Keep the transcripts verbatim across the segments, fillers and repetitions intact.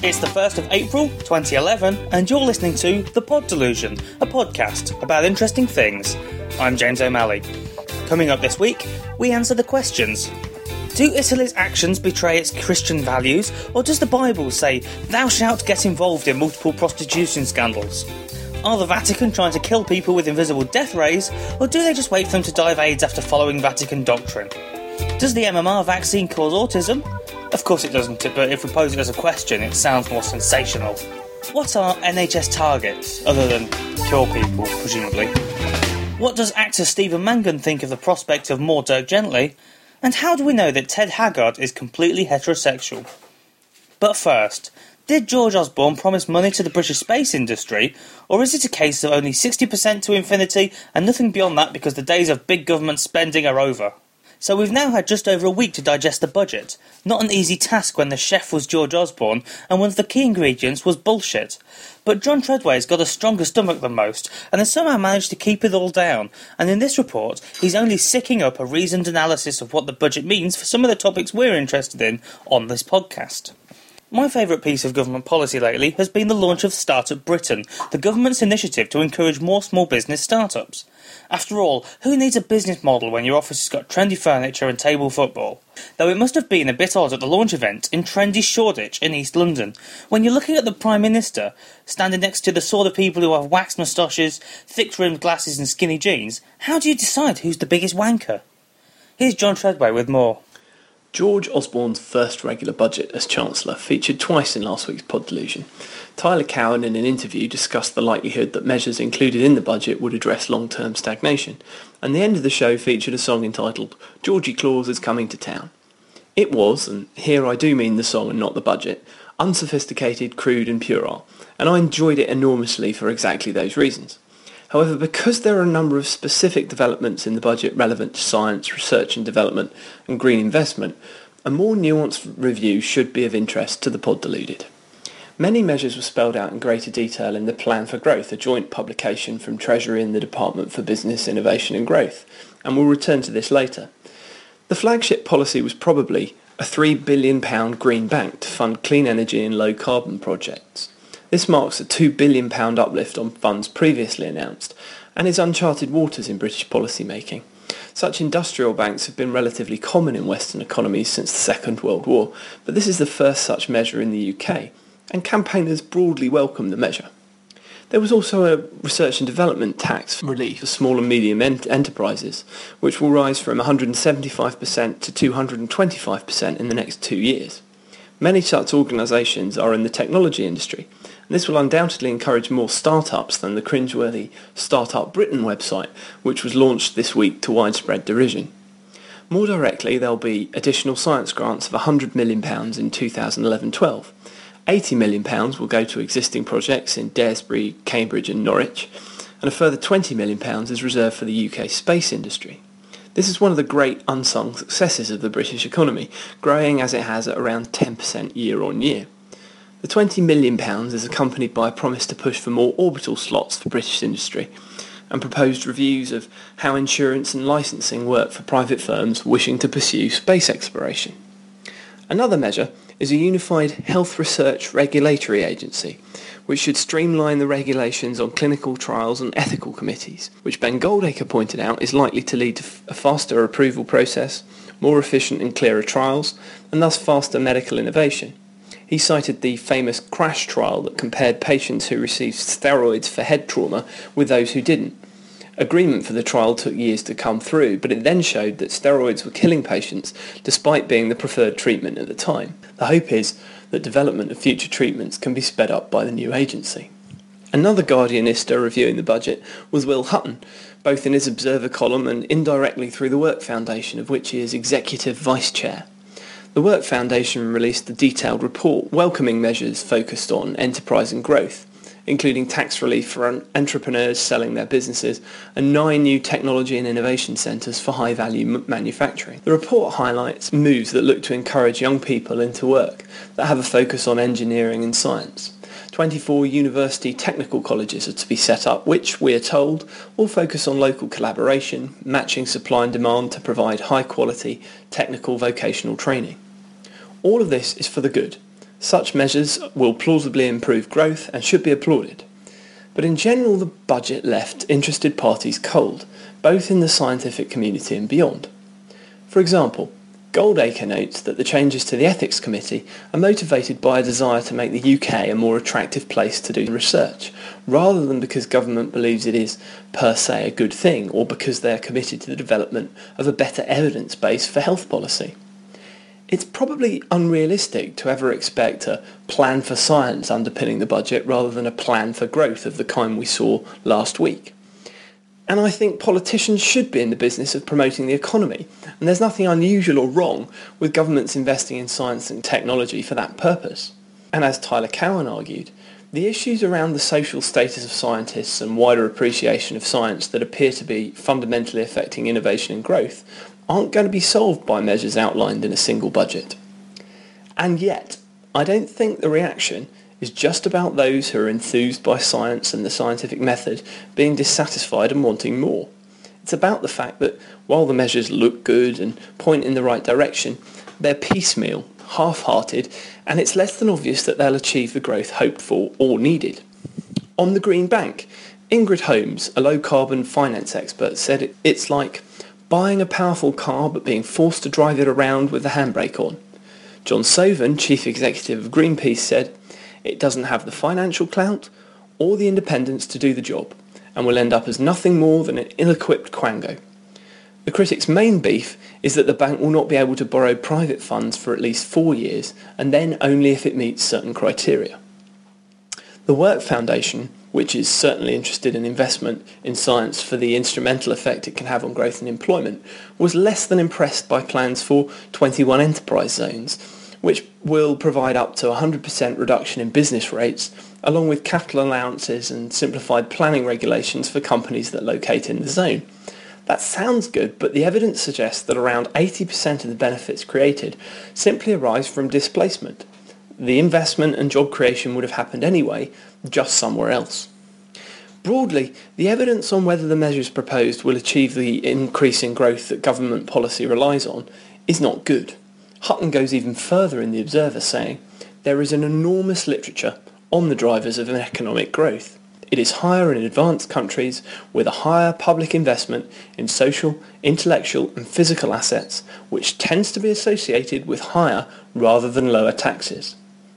It's the first of April twenty eleven, and you're listening to The Pod Delusion, a podcast about interesting things. I'm James O'Malley. Coming up this week, we answer the questions. Do Italy's actions betray its Christian values, or does the Bible say, thou shalt get involved in multiple prostitution scandals? Are the Vatican trying to kill people with invisible death rays, or do they just wait for them to die of AIDS after following Vatican doctrine? Does the M M R vaccine cause autism? Of course it doesn't, but if we pose it as a question, it sounds more sensational. What are N H S targets, other than cure people, presumably? What does actor Stephen Mangan think of the prospect of more Dirk Gently? And how do we know that Ted Haggard is completely heterosexual? But first, did George Osborne promise money to the British space industry, or is it a case of only sixty percent to infinity and nothing beyond that because the days of big government spending are over? So we've now had just over a week to digest the budget. Not an easy task when the chef was George Osborne and one of the key ingredients was bullshit. But John Treadway's got a stronger stomach than most and has somehow managed to keep it all down. And in this report, he's only sicking up a reasoned analysis of what the budget means for some of the topics we're interested in on this podcast. My favourite piece of government policy lately has been the launch of Startup Britain, the government's initiative to encourage more small business startups. After all, who needs a business model when your office has got trendy furniture and table football? Though it must have been a bit odd at the launch event in trendy Shoreditch in East London, when you're looking at the Prime Minister, standing next to the sort of people who have waxed moustaches, thick-rimmed glasses and skinny jeans, how do you decide who's the biggest wanker? Here's John Treadway with more. George Osborne's first regular budget as Chancellor featured twice in last week's Pod Delusion. Tyler Cowen in an interview discussed the likelihood that measures included in the budget would address long-term stagnation, and the end of the show featured a song entitled Georgie Claus is Coming to Town. It was, and here I do mean the song and not the budget, unsophisticated, crude and puerile, and I enjoyed it enormously for exactly those reasons. However, because there are a number of specific developments in the budget relevant to science, research and development and green investment, a more nuanced review should be of interest to the pod deluded. Many measures were spelled out in greater detail in the Plan for Growth, a joint publication from Treasury and the Department for Business, Innovation and Growth, and we'll return to this later. The flagship policy was probably a three billion pounds green bank to fund clean energy and low carbon projects. This marks a two billion pounds uplift on funds previously announced and is uncharted waters in British policy making. Such industrial banks have been relatively common in Western economies since the Second World War, but this is the first such measure in the U K, and campaigners broadly welcomed the measure. There was also a research and development tax relief for small and medium ent- enterprises, which will rise from one hundred seventy-five percent to two hundred twenty-five percent in the next two years. Many such organisations are in the technology industry, and this will undoubtedly encourage more startups than the cringeworthy Startup Britain website, which was launched this week to widespread derision. More directly, there will be additional science grants of one hundred million pounds in two thousand eleven twelve. eighty million pounds will go to existing projects in Daresbury, Cambridge and Norwich, and a further twenty million pounds is reserved for the U K space industry. This is one of the great unsung successes of the British economy, growing as it has at around ten percent year on year. The twenty million pounds is accompanied by a promise to push for more orbital slots for British industry, and proposed reviews of how insurance and licensing work for private firms wishing to pursue space exploration. Another measure is a unified health research regulatory agency, which should streamline the regulations on clinical trials and ethical committees, which Ben Goldacre pointed out is likely to lead to a faster approval process, more efficient and clearer trials, and thus faster medical innovation. He cited the famous CRASH trial that compared patients who received steroids for head trauma with those who didn't. Agreement for the trial took years to come through, but it then showed that steroids were killing patients despite being the preferred treatment at the time. The hope is that development of future treatments can be sped up by the new agency. Another Guardianista reviewing the budget was Will Hutton, both in his Observer column and indirectly through the Work Foundation, of which he is Executive Vice Chair. The Work Foundation released a detailed report welcoming measures focused on enterprise and growth, including tax relief for entrepreneurs selling their businesses and nine new technology and innovation centres for high-value manufacturing. The report highlights moves that look to encourage young people into work that have a focus on engineering and science. twenty-four university technical colleges are to be set up, which, we are told, will focus on local collaboration, matching supply and demand to provide high-quality technical vocational training. All of this is for the good, Such measures will plausibly improve growth and should be applauded. But in general, the budget left interested parties cold, both in the scientific community and beyond. For example, Goldacre notes that the changes to the Ethics Committee are motivated by a desire to make the U K a more attractive place to do research, rather than because government believes it is per se a good thing or because they are committed to the development of a better evidence base for health policy. It's probably unrealistic to ever expect a plan for science underpinning the budget rather than a plan for growth of the kind we saw last week. And I think politicians should be in the business of promoting the economy, and there's nothing unusual or wrong with governments investing in science and technology for that purpose. And as Tyler Cowen argued, the issues around the social status of scientists and wider appreciation of science that appear to be fundamentally affecting innovation and growth aren't going to be solved by measures outlined in a single budget. And yet, I don't think the reaction is just about those who are enthused by science and the scientific method being dissatisfied and wanting more. It's about the fact that while the measures look good and point in the right direction, they're piecemeal, half-hearted, and it's less than obvious that they'll achieve the growth hoped for or needed. On the Green Bank, Ingrid Holmes, a low-carbon finance expert, said it's like buying a powerful car but being forced to drive it around with the handbrake on. John Sovan, chief executive of Greenpeace, said it doesn't have the financial clout or the independence to do the job and will end up as nothing more than an ill-equipped quango. The critics' main beef is that the bank will not be able to borrow private funds for at least four years and then only if it meets certain criteria. The Work Foundation, which is certainly interested in investment in science for the instrumental effect it can have on growth and employment, was less than impressed by plans for twenty-one enterprise zones, which will provide up to one hundred percent reduction in business rates, along with capital allowances and simplified planning regulations for companies that locate in the zone. That sounds good, but the evidence suggests that around eighty percent of the benefits created simply arise from displacement. The investment and job creation would have happened anyway, just somewhere else. Broadly, the evidence on whether the measures proposed will achieve the increase in growth that government policy relies on is not good. Hutton goes even further in The Observer, saying, there is an enormous literature on the drivers of an economic growth. It is higher in advanced countries with a higher public investment in social, intellectual and physical assets, which tends to be associated with higher rather than lower taxes.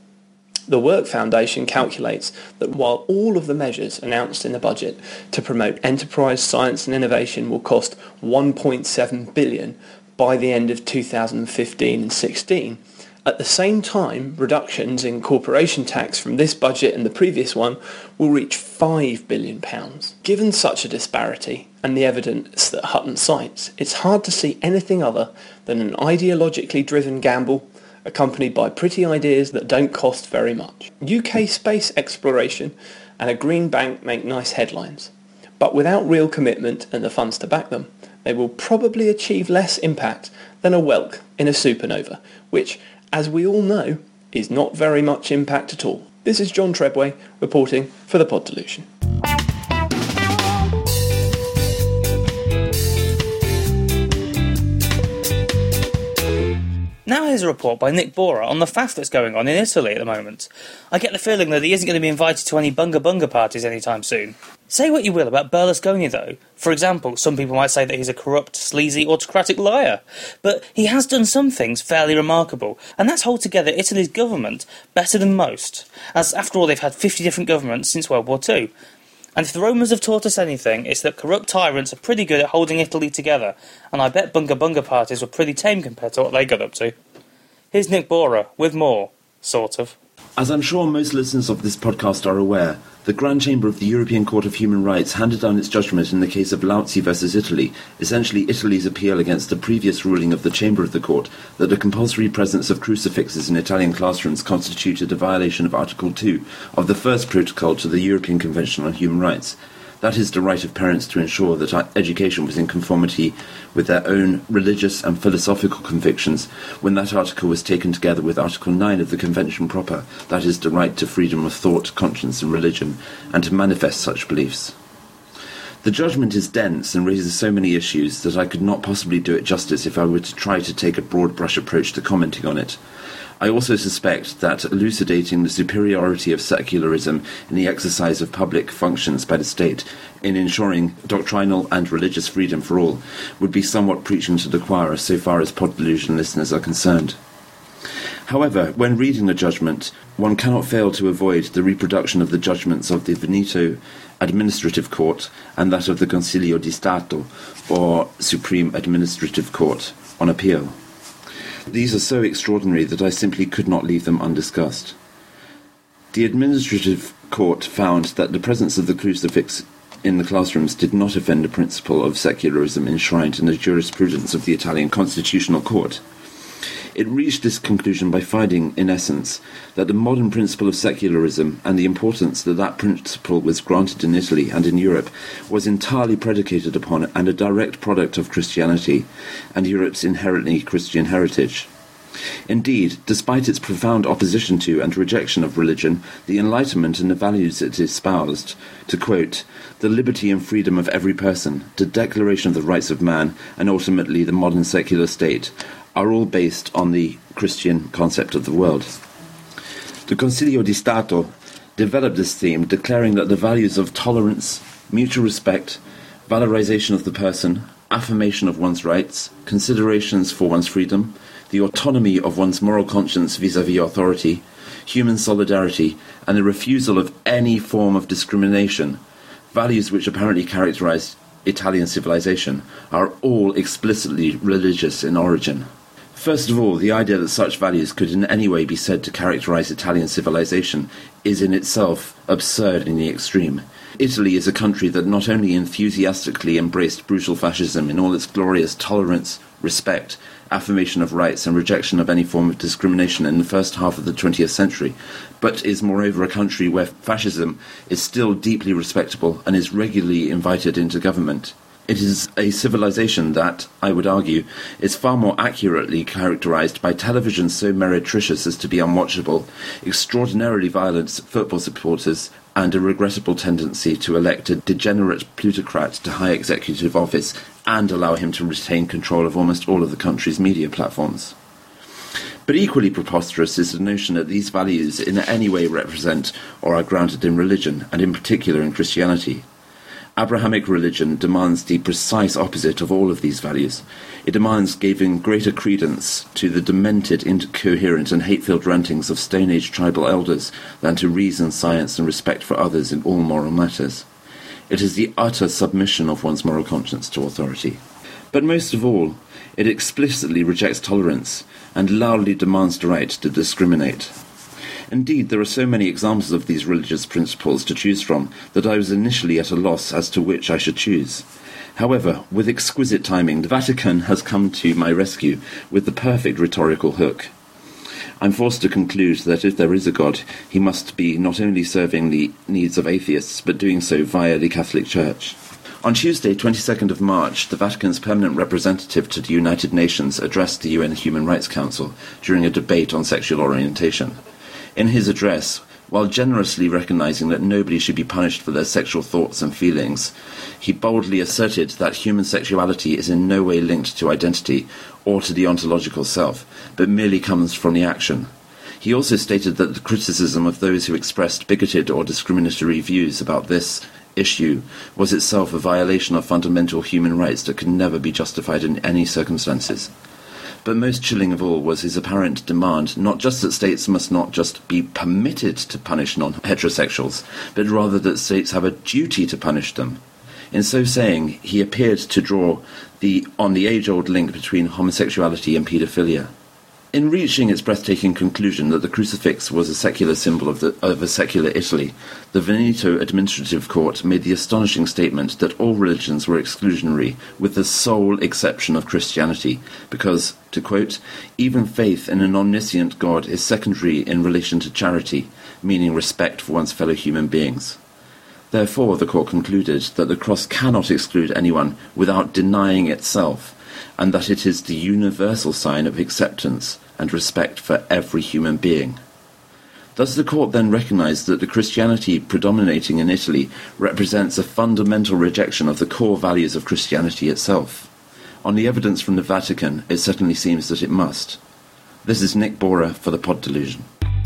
The Work Foundation calculates that while all of the measures announced in the budget to promote enterprise, science and innovation will cost one point seven billion dollars by the end of two thousand fifteen and sixteen, at the same time reductions in corporation tax from this budget and the previous one will reach five billion pounds. Given such a disparity and the evidence that Hutton cites, it's hard to see anything other than an ideologically driven gamble accompanied by pretty ideas that don't cost very much. U K space exploration and a green bank make nice headlines, but without real commitment and the funds to back them, they will probably achieve less impact than a whelk in a supernova, which, as we all know, is not very much impact at all. This is John Trebway reporting for the Pod Delusion. Now here's a report by Nick Bora on the fast that's going on in Italy at the moment. I get the feeling that he isn't going to be invited to any bunga bunga parties anytime soon. Say what you will about Berlusconi though. For example, some people might say that he's a corrupt, sleazy, autocratic liar. But he has done some things fairly remarkable, and that's hold together Italy's government better than most, as after all they've had fifty different governments since World War Two. And if the Romans have taught us anything, it's that corrupt tyrants are pretty good at holding Italy together, and I bet bunga bunga parties were pretty tame compared to what they got up to. Here's Nick Bora with more, sort of. As I'm sure most listeners of this podcast are aware, the Grand Chamber of the European Court of Human Rights handed down its judgment in the case of Lauzi versus Italy, essentially Italy's appeal against a previous ruling of the Chamber of the Court that the compulsory presence of crucifixes in Italian classrooms constituted a violation of Article two of the first protocol to the European Convention on Human Rights. That is the right of parents to ensure that education was in conformity with their own religious and philosophical convictions when that article was taken together with Article nine of the Convention proper, that is the right to freedom of thought, conscience and religion, and to manifest such beliefs. The judgment is dense and raises so many issues that I could not possibly do it justice if I were to try to take a broad brush approach to commenting on it. I also suspect that elucidating the superiority of secularism in the exercise of public functions by the state in ensuring doctrinal and religious freedom for all would be somewhat preaching to the choir so far as Pod Delusion listeners are concerned. However, when reading the judgment, one cannot fail to avoid the reproduction of the judgments of the Veneto Administrative Court and that of the Consiglio di Stato, or Supreme Administrative Court, on appeal. These are so extraordinary that I simply could not leave them undiscussed. The Administrative Court found that the presence of the crucifix in the classrooms did not offend the principle of secularism enshrined in the jurisprudence of the Italian Constitutional Court. It reached this conclusion by finding, in essence, that the modern principle of secularism and the importance that that principle was granted in Italy and in Europe was entirely predicated upon and a direct product of Christianity and Europe's inherently Christian heritage. Indeed, despite its profound opposition to and rejection of religion, the Enlightenment and the values it espoused, to quote, the liberty and freedom of every person, the declaration of the rights of man, and ultimately the modern secular state, are all based on the Christian concept of the world. The Consiglio di Stato developed this theme, declaring that the values of tolerance, mutual respect, valorization of the person, affirmation of one's rights, considerations for one's freedom, the autonomy of one's moral conscience vis-à-vis authority, human solidarity, and the refusal of any form of discrimination, values which apparently characterize Italian civilization, are all explicitly religious in origin. First of all, the idea that such values could in any way be said to characterize Italian civilization is in itself absurd in the extreme. Italy is a country that not only enthusiastically embraced brutal fascism in all its glorious tolerance, respect, affirmation of rights and rejection of any form of discrimination in the first half of the twentieth century, but is moreover a country where fascism is still deeply respectable and is regularly invited into government. It is a civilization that, I would argue, is far more accurately characterized by television so meretricious as to be unwatchable, extraordinarily violent football supporters, and a regrettable tendency to elect a degenerate plutocrat to high executive office and allow him to retain control of almost all of the country's media platforms. But equally preposterous is the notion that these values in any way represent or are grounded in religion, and in particular in Christianity. Abrahamic religion demands the precise opposite of all of these values. It demands giving greater credence to the demented, incoherent and hate-filled rantings of Stone Age tribal elders than to reason, science and respect for others in all moral matters. It is the utter submission of one's moral conscience to authority. But most of all, it explicitly rejects tolerance and loudly demands the right to discriminate. Indeed, there are so many examples of these religious principles to choose from that I was initially at a loss as to which I should choose. However, with exquisite timing, the Vatican has come to my rescue with the perfect rhetorical hook. I'm forced to conclude that if there is a God, he must be not only serving the needs of atheists, but doing so via the Catholic Church. On Tuesday, twenty-second of March, the Vatican's permanent representative to the United Nations addressed the U N Human Rights Council during a debate on sexual orientation. In his address, while generously recognizing that nobody should be punished for their sexual thoughts and feelings, he boldly asserted that human sexuality is in no way linked to identity or to the ontological self, but merely comes from the action. He also stated that the criticism of those who expressed bigoted or discriminatory views about this issue was itself a violation of fundamental human rights that could never be justified in any circumstances. But most chilling of all was his apparent demand not just that states must not just be permitted to punish non-heterosexuals, but rather that states have a duty to punish them. In so saying, he appeared to draw the on the age-old link between homosexuality and paedophilia. In reaching its breathtaking conclusion that the crucifix was a secular symbol of, the, of a secular Italy, the Veneto Administrative Court made the astonishing statement that all religions were exclusionary, with the sole exception of Christianity, because, to quote, even faith in an omniscient God is secondary in relation to charity, meaning respect for one's fellow human beings. Therefore, the court concluded that the cross cannot exclude anyone without denying itself, and that it is the universal sign of acceptance and respect for every human being. Thus the court then recognized that the Christianity predominating in Italy represents a fundamental rejection of the core values of Christianity itself. On the evidence from the Vatican, it certainly seems that it must. This is Nick Bora for the Pod Delusion.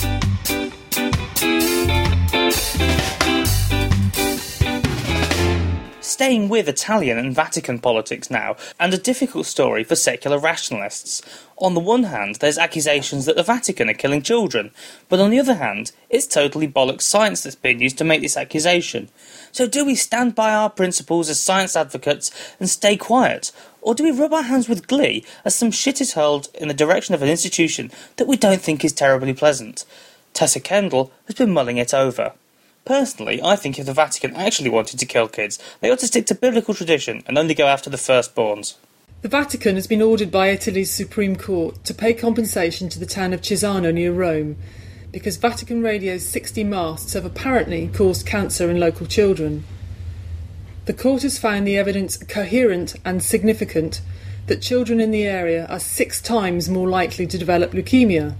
Staying with Italian and Vatican politics now, and a difficult story for secular rationalists. On the one hand, there's accusations that the Vatican are killing children, but on the other hand, it's totally bollocks science that's been used to make this accusation. So do we stand by our principles as science advocates and stay quiet, or do we rub our hands with glee as some shit is hurled in the direction of an institution that we don't think is terribly pleasant? Tessa Kendall has been mulling it over. Personally, I think if the Vatican actually wanted to kill kids, they ought to stick to biblical tradition and only go after the firstborns. The Vatican has been ordered by Italy's Supreme Court to pay compensation to the town of Cesano near Rome, because Vatican Radio's sixty masts have apparently caused cancer in local children. The court has found the evidence coherent and significant that children in the area are six times more likely to develop leukemia.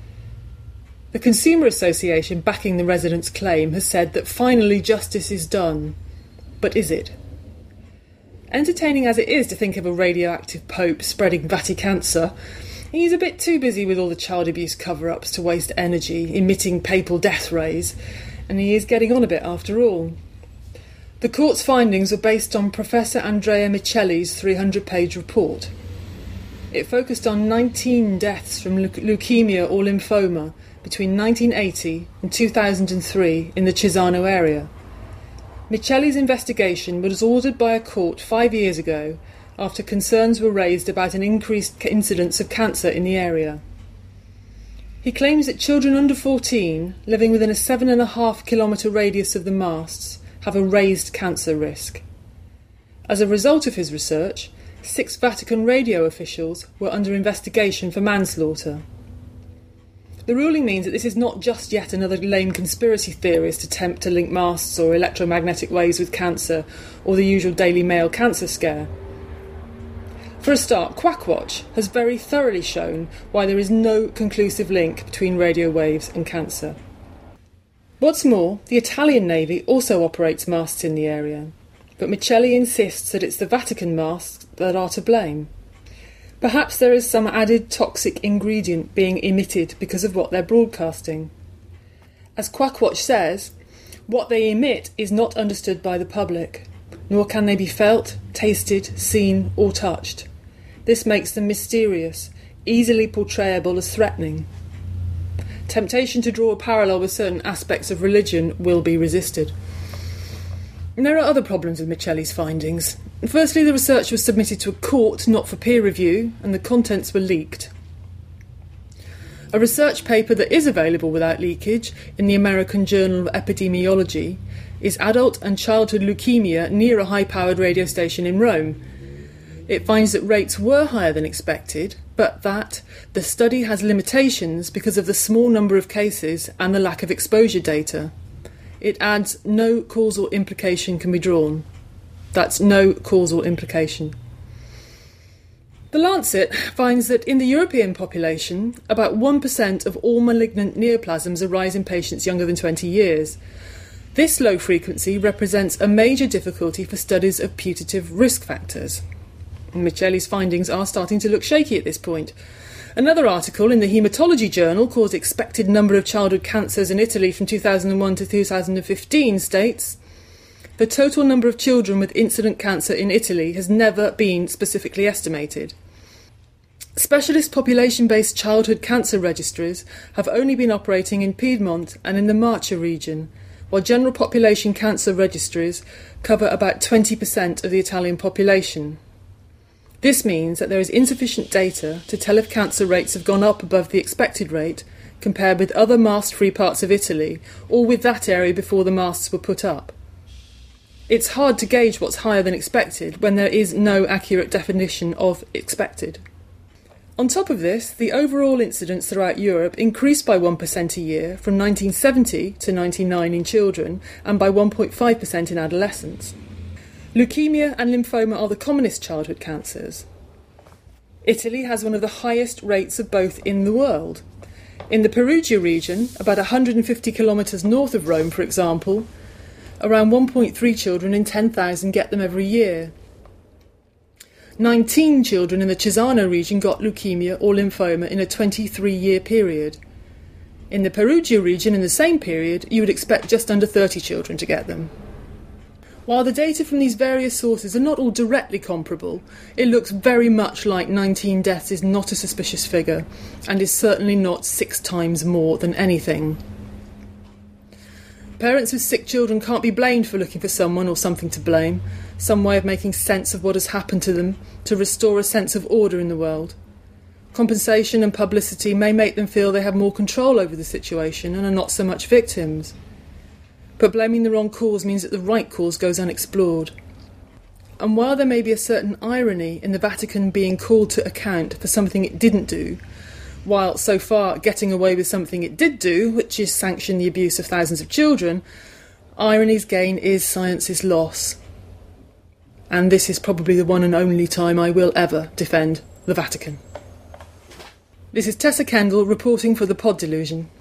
The Consumer Association backing the residents' claim has said that finally justice is done. But is it? Entertaining as it is to think of a radioactive pope spreading Vaticancer, he's a bit too busy with all the child abuse cover-ups to waste energy emitting papal death rays, and he is getting on a bit after all. The court's findings were based on Professor Andrea Michelli's three hundred page report. It focused on nineteen deaths from leukemia or lymphoma between nineteen eighty and two thousand three in the Cesano area. Michelli's investigation was ordered by a court five years ago after concerns were raised about an increased incidence of cancer in the area. He claims that children under fourteen, living within a seven and a half kilometre radius of the masts, have a raised cancer risk. As a result of his research, six Vatican radio officials were under investigation for manslaughter. The ruling means that this is not just yet another lame conspiracy theorist attempt to link masts or electromagnetic waves with cancer, or the usual Daily Mail cancer scare. For a start, Quackwatch has very thoroughly shown why there is no conclusive link between radio waves and cancer. What's more, the Italian Navy also operates masts in the area, but Michelli insists that it's the Vatican masts that are to blame. Perhaps there is some added toxic ingredient being emitted because of what they're broadcasting. As Quackwatch says, what they emit is not understood by the public, nor can they be felt, tasted, seen or touched. This makes them mysterious, easily portrayable as threatening. Temptation to draw a parallel with certain aspects of religion will be resisted. And there are other problems with Michelli's findings. Firstly, the research was submitted to a court, not for peer review, and the contents were leaked. A research paper that is available without leakage in the American Journal of Epidemiology is Adult and Childhood Leukemia near a high-powered radio station in Rome. It finds that rates were higher than expected, but that the study has limitations because of the small number of cases and the lack of exposure data. It adds no causal implication can be drawn. That's no causal implication. The Lancet finds that in the European population, about one percent of all malignant neoplasms arise in patients younger than twenty years. This low frequency represents a major difficulty for studies of putative risk factors. Michelli's findings are starting to look shaky at this point. Another article in the Haematology Journal called Expected Number of Childhood Cancers in Italy from two thousand one to two thousand fifteen states, the total number of children with incident cancer in Italy has never been specifically estimated. Specialist population-based childhood cancer registries have only been operating in Piedmont and in the Marche region, while general population cancer registries cover about twenty percent of the Italian population. This means that there is insufficient data to tell if cancer rates have gone up above the expected rate compared with other mast-free parts of Italy or with that area before the masts were put up. It's hard to gauge what's higher than expected when there is no accurate definition of expected. On top of this, the overall incidence throughout Europe increased by one percent a year from nineteen seventy to ninety-nine in children and by one point five percent in adolescents. Leukemia and lymphoma are the commonest childhood cancers. Italy has one of the highest rates of both in the world. In the Perugia region, about one hundred fifty kilometres north of Rome, for example, around one point three children in ten thousand get them every year. nineteen children in the Cesano region got leukemia or lymphoma in a twenty-three-year period. In the Perugia region in the same period, you would expect just under thirty children to get them. While the data from these various sources are not all directly comparable, it looks very much like nineteen deaths is not a suspicious figure, and is certainly not six times more than anything. Parents with sick children can't be blamed for looking for someone or something to blame, some way of making sense of what has happened to them, to restore a sense of order in the world. Compensation and publicity may make them feel they have more control over the situation and are not so much victims. But blaming the wrong cause means that the right cause goes unexplored. And while there may be a certain irony in the Vatican being called to account for something it didn't do, while so far getting away with something it did do, which is sanction the abuse of thousands of children, irony's gain is science's loss. And this is probably the one and only time I will ever defend the Vatican. This is Tessa Kendall reporting for the Pod Delusion.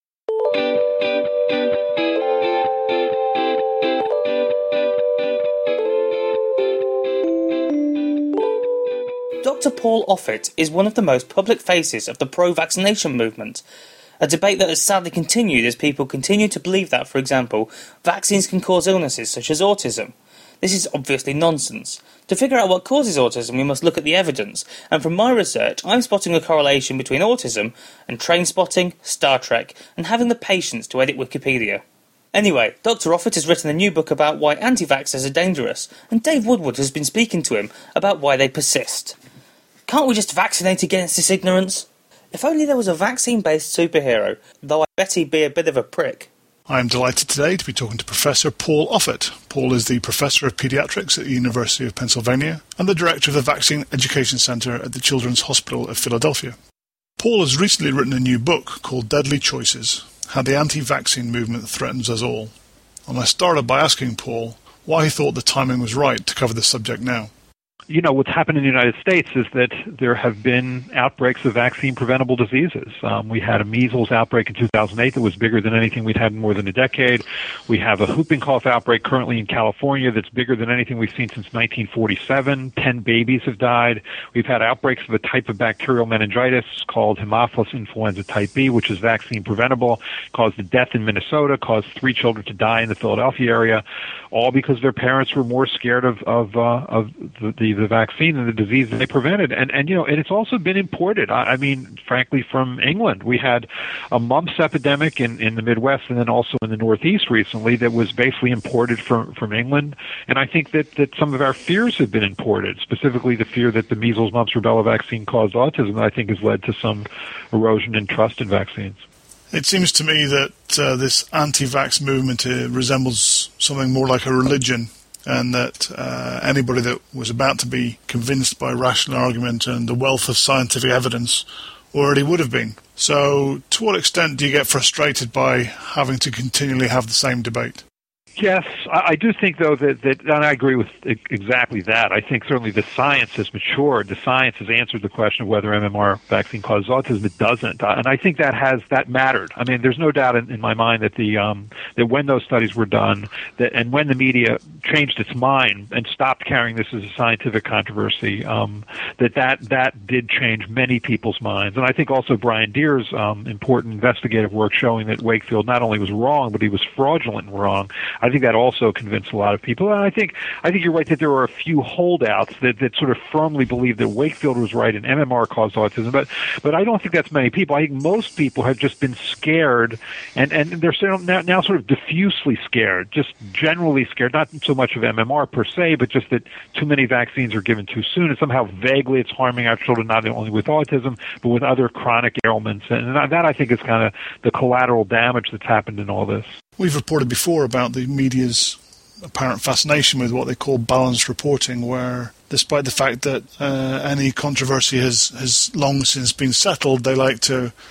Doctor Paul Offit is one of the most public faces of the pro-vaccination movement, a debate that has sadly continued as people continue to believe that, for example, vaccines can cause illnesses such as autism. This is obviously nonsense. To figure out what causes autism, we must look at the evidence, and from my research, I'm spotting a correlation between autism and train spotting, Star Trek, and having the patience to edit Wikipedia. Anyway, Doctor Offit has written a new book about why anti-vaxxers are dangerous, and Dave Woodward has been speaking to him about why they persist. Can't we just vaccinate against this ignorance? If only there was a vaccine-based superhero, though I bet he'd be a bit of a prick. I'm delighted today to be talking to Professor Paul Offit. Paul is the Professor of Pediatrics at the University of Pennsylvania and the Director of the Vaccine Education Center at the Children's Hospital of Philadelphia. Paul has recently written a new book called Deadly Choices: How the Anti-Vaccine Movement Threatens Us All. And I started by asking Paul why he thought the timing was right to cover this subject now. You know, what's happened in the United States is that there have been outbreaks of vaccine-preventable diseases. Um, we had a measles outbreak in two thousand eight that was bigger than anything we'd had in more than a decade. We have a whooping cough outbreak currently in California that's bigger than anything we've seen since nineteen forty-seven. Ten babies have died. We've had outbreaks of a type of bacterial meningitis called Haemophilus influenza type B, which is vaccine-preventable, caused a death in Minnesota, caused three children to die in the Philadelphia area, all because their parents were more scared of, of, uh, of the, the the vaccine and the disease that they prevented. And, and you know, and it's also been imported. I, I mean, frankly, from England. We had a mumps epidemic in, in the Midwest and then also in the Northeast recently that was basically imported from, from England. And I think that, that some of our fears have been imported, specifically the fear that the measles, mumps, rubella vaccine caused autism, that I think has led to some erosion in trust in vaccines. It seems to me that uh, this anti-vax movement uh, resembles something more like a religion, and that uh, anybody that was about to be convinced by rational argument and the wealth of scientific evidence already would have been. So to what extent do you get frustrated by having to continually have the same debate? Yes, I do think, though, that, that, and I agree with exactly that. I think certainly the science has matured. The science has answered the question of whether M M R vaccine causes autism. It doesn't, and I think that has that mattered. I mean, there's no doubt in, in my mind that the um, that when those studies were done, that and when the media changed its mind and stopped carrying this as a scientific controversy, um, that, that that did change many people's minds. And I think also Brian Deer's um, important investigative work showing that Wakefield not only was wrong, but he was fraudulent and wrong. I think that also convinced a lot of people. And I think I think you're right that there were a few holdouts that, that sort of firmly believed that Wakefield was right and M M R caused autism. But but I don't think that's many people. I think most people have just been scared, and, and they're now, now sort of diffusely scared, just generally scared, not so much of M M R per se, but just that too many vaccines are given too soon, and somehow vaguely it's harming our children not only with autism, but with other chronic ailments. And that, I think, is kind of the collateral damage that's happened in all this. We've reported before about the media's apparent fascination with what they call balanced reporting, where despite the fact that uh, any controversy has, has long since been settled, they like to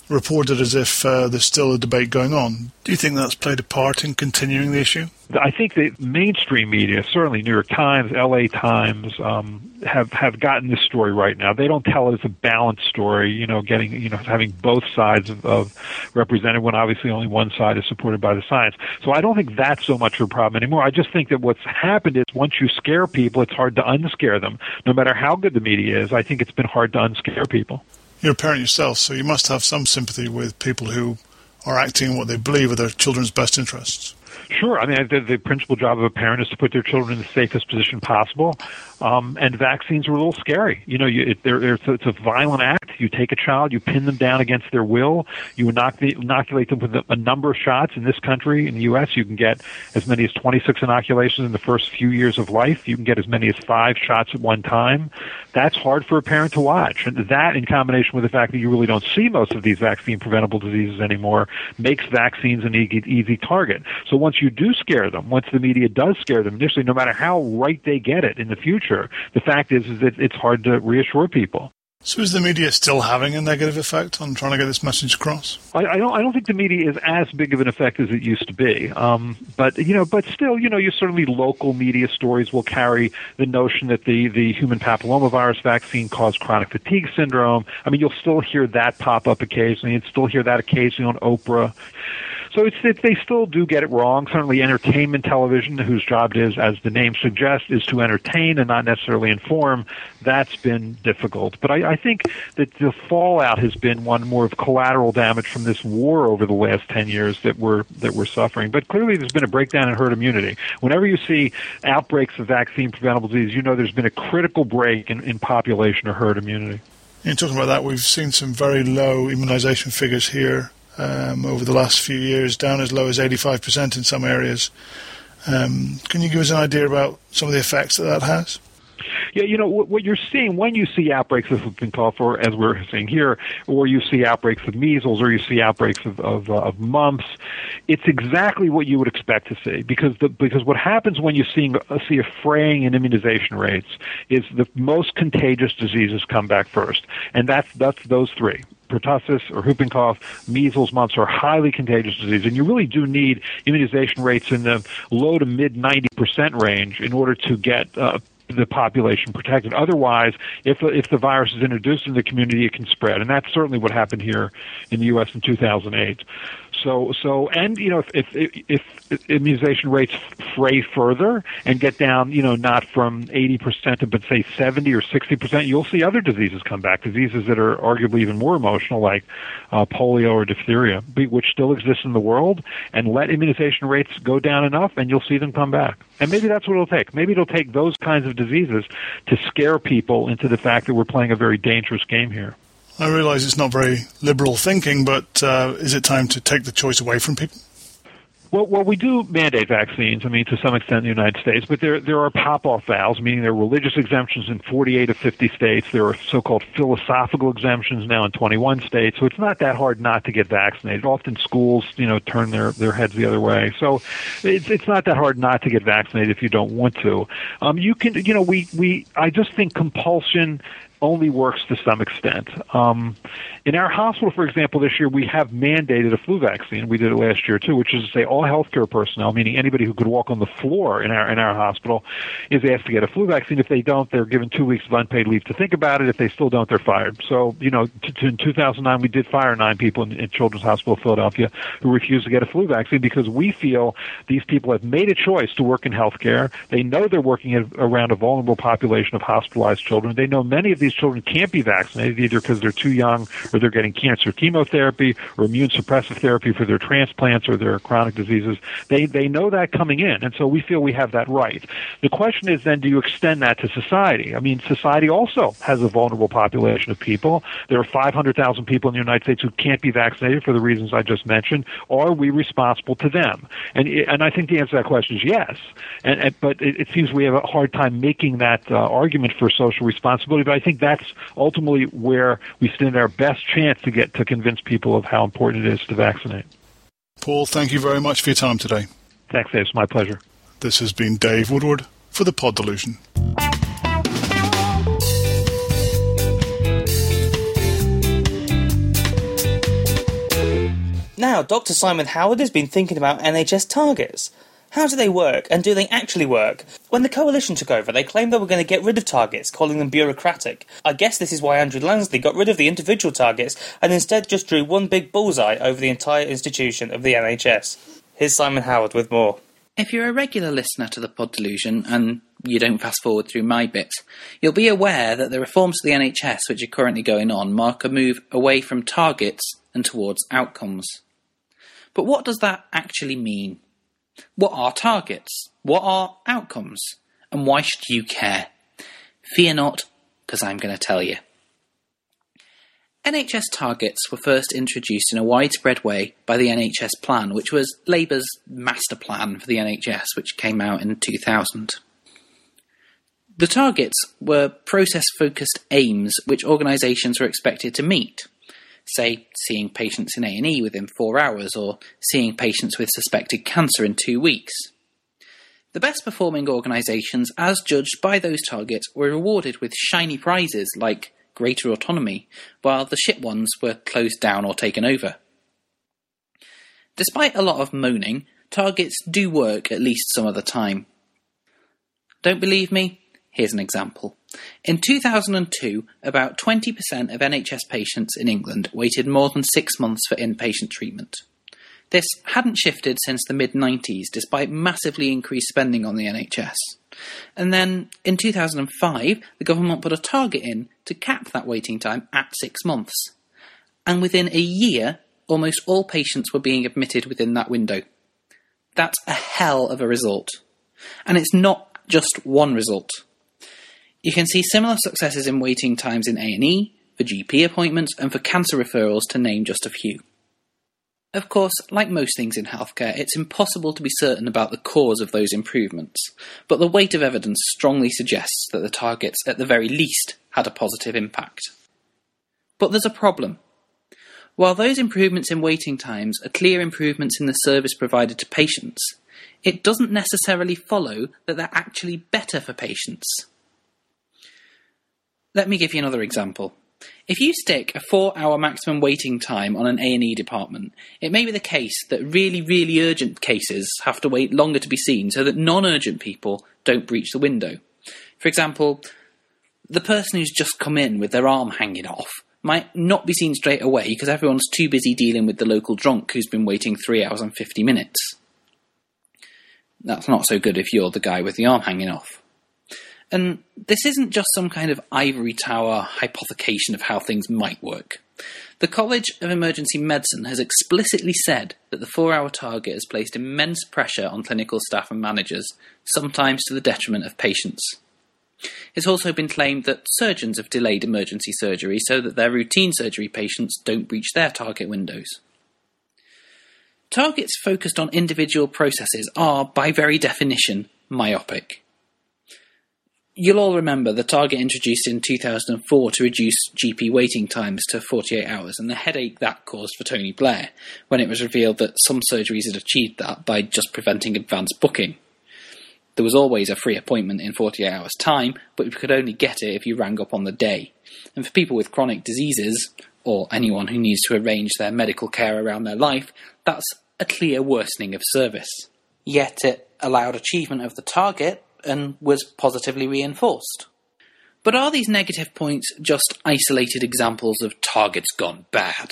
reported as if uh, there's still a debate going on. Do you think that's played a part in continuing the issue? I think the mainstream media, certainly New York Times, L A Times, um, have have gotten this story right now. They don't tell it as a balanced story, you know, getting you know having both sides of, of represented when obviously only one side is supported by the science. So I don't think that's so much of a problem anymore. I just think that what's happened is once you scare people, it's hard to unscare them. No matter how good the media is, I think it's been hard to unscare people. You're a parent yourself, so you must have some sympathy with people who are acting in what they believe are their children's best interests. Sure. I mean, the, the principal job of a parent is to put their children in the safest position possible. Um, and vaccines are a little scary. You know, you, it, they're, it's, a, it's a violent act. You take a child, you pin them down against their will, you inoculate, inoculate them with a, a number of shots. In this country, in the U S, you can get as many as twenty-six inoculations in the first few years of life. You can get as many as five shots at one time. That's hard for a parent to watch. And that, in combination with the fact that you really don't see most of these vaccine-preventable diseases anymore, makes vaccines an easy, easy target. So once you do scare them, once the media does scare them initially, no matter how right they get it in the future, the fact is, is that it's hard to reassure people. So is the media still having a negative effect on trying to get this message across? I, I don't. I don't think the media is as big of an effect as it used to be. Um, but you know, but still, you know, you certainly local media stories will carry the notion that the the human papillomavirus vaccine caused chronic fatigue syndrome. I mean, you'll still hear that pop up occasionally. You'll still hear that occasionally on Oprah. So it's, it, they still do get it wrong. Certainly entertainment television, whose job it is, as the name suggests, is to entertain and not necessarily inform, that's been difficult. But I, I think that the fallout has been one more of collateral damage from this war over the last ten years that we're, that we're suffering. But clearly there's been a breakdown in herd immunity. Whenever you see outbreaks of vaccine-preventable disease, you know there's been a critical break in, in population or herd immunity. In talking about that, we've seen some very low immunization figures here. Um, over the last few years, down as low as eighty-five percent in some areas. Um, can you give us an idea about some of the effects that that has? Yeah, you know, what, what you're seeing when you see outbreaks of whooping cough, or as we're seeing here, or you see outbreaks of measles, or you see outbreaks of, of, uh, of mumps, it's exactly what you would expect to see. Because the, because what happens when you see, uh, see a fraying in immunization rates is the most contagious diseases come back first. And that's, that's those three. Pertussis or whooping cough, measles, mumps are highly contagious disease, and you really do need immunization rates in the low to mid ninety percent range in order to get uh, the population protected. Otherwise, if if the virus is introduced in the community, it can spread, and that's certainly what happened here in the U S in two thousand eight. So, so, and you know, if, if if immunization rates fray further and get down, you know, not from eighty percent to, but say seventy or sixty percent, you'll see other diseases come back, diseases that are arguably even more emotional, like uh, polio or diphtheria, which still exist in the world. And let immunization rates go down enough, and you'll see them come back. And maybe that's what it'll take. Maybe it'll take those kinds of diseases to scare people into the fact that we're playing a very dangerous game here. I realise it's not very liberal thinking, but uh, is it time to take the choice away from people? Well, well, we do mandate vaccines, I mean, to some extent in the United States, but there there are pop-off valves, meaning there are religious exemptions in forty-eight of fifty states. There are so-called philosophical exemptions now in twenty-one states, so it's not that hard not to get vaccinated. Often schools, you know, turn their, their heads the other way. So it's it's not that hard not to get vaccinated if you don't want to. Um, you can, you know, we, we I just think compulsion only works to some extent. Um, in our hospital, for example, this year we have mandated a flu vaccine. We did it last year too, which is to say all healthcare personnel, meaning anybody who could walk on the floor in our in our hospital, is asked to get a flu vaccine. If they don't, they're given two weeks of unpaid leave to think about it. If they still don't, they're fired. So, you know, t- t- in two thousand nine, we did fire nine people in, in Children's Hospital of Philadelphia who refused to get a flu vaccine because we feel these people have made a choice to work in healthcare. They know they're working at, around a vulnerable population of hospitalized children. They know many of these children can't be vaccinated either because they're too young or they're getting cancer chemotherapy or immune suppressive therapy for their transplants or their chronic diseases. They they know that coming in, and so we feel we have that right. The question is then, do you extend that to society? I mean, society also has a vulnerable population of people. There are five hundred thousand people in the United States who can't be vaccinated for the reasons I just mentioned. Are we responsible to them? And and I think the answer to that question is yes. And, and but it, it seems we have a hard time making that uh, argument for social responsibility. But I think that's ultimately where we stand our best chance to get to convince people of how important it is to vaccinate. Paul, thank you very much for your time today. Thanks, Dave. It's my pleasure. This has been Dave Woodward for The Pod Delusion. now, Doctor Simon Howard has been thinking about N H S targets. How do they work, and do they actually work? When the Coalition took over, they claimed they were going to get rid of targets, calling them bureaucratic. I guess this is why Andrew Lansley got rid of the individual targets and instead just drew one big bullseye over the entire institution of the N H S. Here's Simon Howard with more. If you're a regular listener to the Pod Delusion, and you don't fast forward through my bits, you'll be aware that the reforms to the N H S which are currently going on mark a move away from targets and towards outcomes. But what does that actually mean? What are targets? What are outcomes? And why should you care? Fear not, because I'm going to tell you. N H S targets were first introduced in a widespread way by the N H S Plan, which was Labour's master plan for the N H S, which came out in two thousand. The targets were process-focused aims which organisations were expected to meet. Say, seeing patients in A and E within four hours, or seeing patients with suspected cancer in two weeks. The best performing organisations, as judged by those targets, were rewarded with shiny prizes like greater autonomy, while the shit ones were closed down or taken over. Despite a lot of moaning, targets do work at least some of the time. Don't believe me? Here's an example. In two thousand two, about twenty percent of N H S patients in England waited more than six months for inpatient treatment. This hadn't shifted since the mid nineties, despite massively increased spending on the N H S. And then, in two thousand five, the government put a target in to cap that waiting time at six months. And within a year, almost all patients were being admitted within that window. That's a hell of a result. And it's not just one result. You can see similar successes in waiting times in A and E, for G P appointments, and for cancer referrals, to name just a few. Of course, like most things in healthcare, it's impossible to be certain about the cause of those improvements, but the weight of evidence strongly suggests that the targets, at the very least, had a positive impact. But there's a problem. While those improvements in waiting times are clear improvements in the service provided to patients, it doesn't necessarily follow that they're actually better for patients. Let me give you another example. If you stick a four-hour maximum waiting time on an A and E department, it may be the case that really, really urgent cases have to wait longer to be seen so that non-urgent people don't breach the window. For example, the person who's just come in with their arm hanging off might not be seen straight away because everyone's too busy dealing with the local drunk who's been waiting three hours and fifty minutes. That's not so good if you're the guy with the arm hanging off. And this isn't just some kind of ivory tower hypothecation of how things might work. The College of Emergency Medicine has explicitly said that the four-hour target has placed immense pressure on clinical staff and managers, sometimes to the detriment of patients. It's also been claimed that surgeons have delayed emergency surgery so that their routine surgery patients don't breach their target windows. Targets focused on individual processes are, by very definition, myopic. You'll all remember the target introduced in two thousand four to reduce G P waiting times to forty-eight hours, and the headache that caused for Tony Blair when it was revealed that some surgeries had achieved that by just preventing advance booking. There was always a free appointment in forty-eight hours' time, but you could only get it if you rang up on the day. And for people with chronic diseases, or anyone who needs to arrange their medical care around their life, that's a clear worsening of service. Yet it allowed achievement of the target and was positively reinforced. But are these negative points just isolated examples of targets gone bad?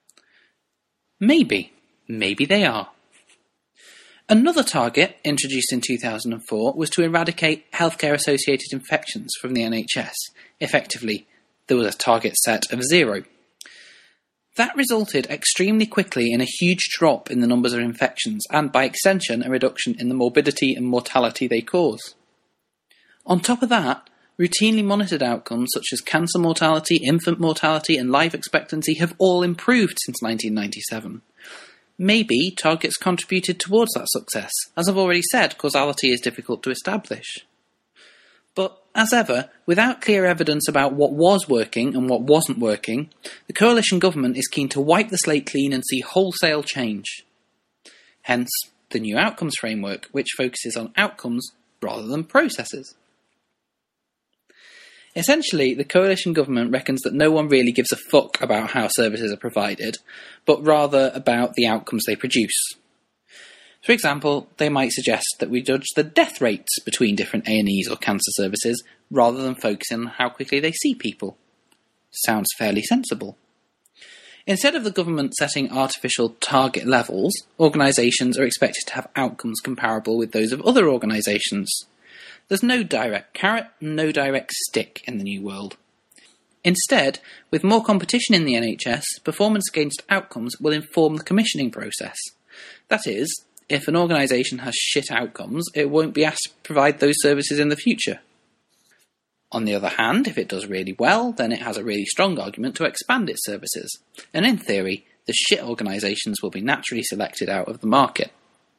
Maybe. Maybe they are. Another target, introduced in two thousand four, was to eradicate healthcare-associated infections from the N H S. Effectively, there was a target set of zero. That resulted extremely quickly in a huge drop in the numbers of infections, and by extension, a reduction in the morbidity and mortality they cause. On top of that, routinely monitored outcomes such as cancer mortality, infant mortality, and life expectancy have all improved since nineteen ninety-seven. Maybe targets contributed towards that success. As I've already said, causality is difficult to establish. But, as ever, without clear evidence about what was working and what wasn't working, the coalition government is keen to wipe the slate clean and see wholesale change. Hence, the new outcomes framework, which focuses on outcomes rather than processes. Essentially, the coalition government reckons that no one really gives a fuck about how services are provided, but rather about the outcomes they produce. For example, they might suggest that we judge the death rates between different A and Es or cancer services, rather than focusing on how quickly they see people. Sounds fairly sensible. Instead of the government setting artificial target levels, organisations are expected to have outcomes comparable with those of other organisations. There's no direct carrot and no direct stick in the new world. Instead, with more competition in the N H S, performance against outcomes will inform the commissioning process. That is, if an organisation has shit outcomes, it won't be asked to provide those services in the future. On the other hand, if it does really well, then it has a really strong argument to expand its services. And in theory, the shit organisations will be naturally selected out of the market.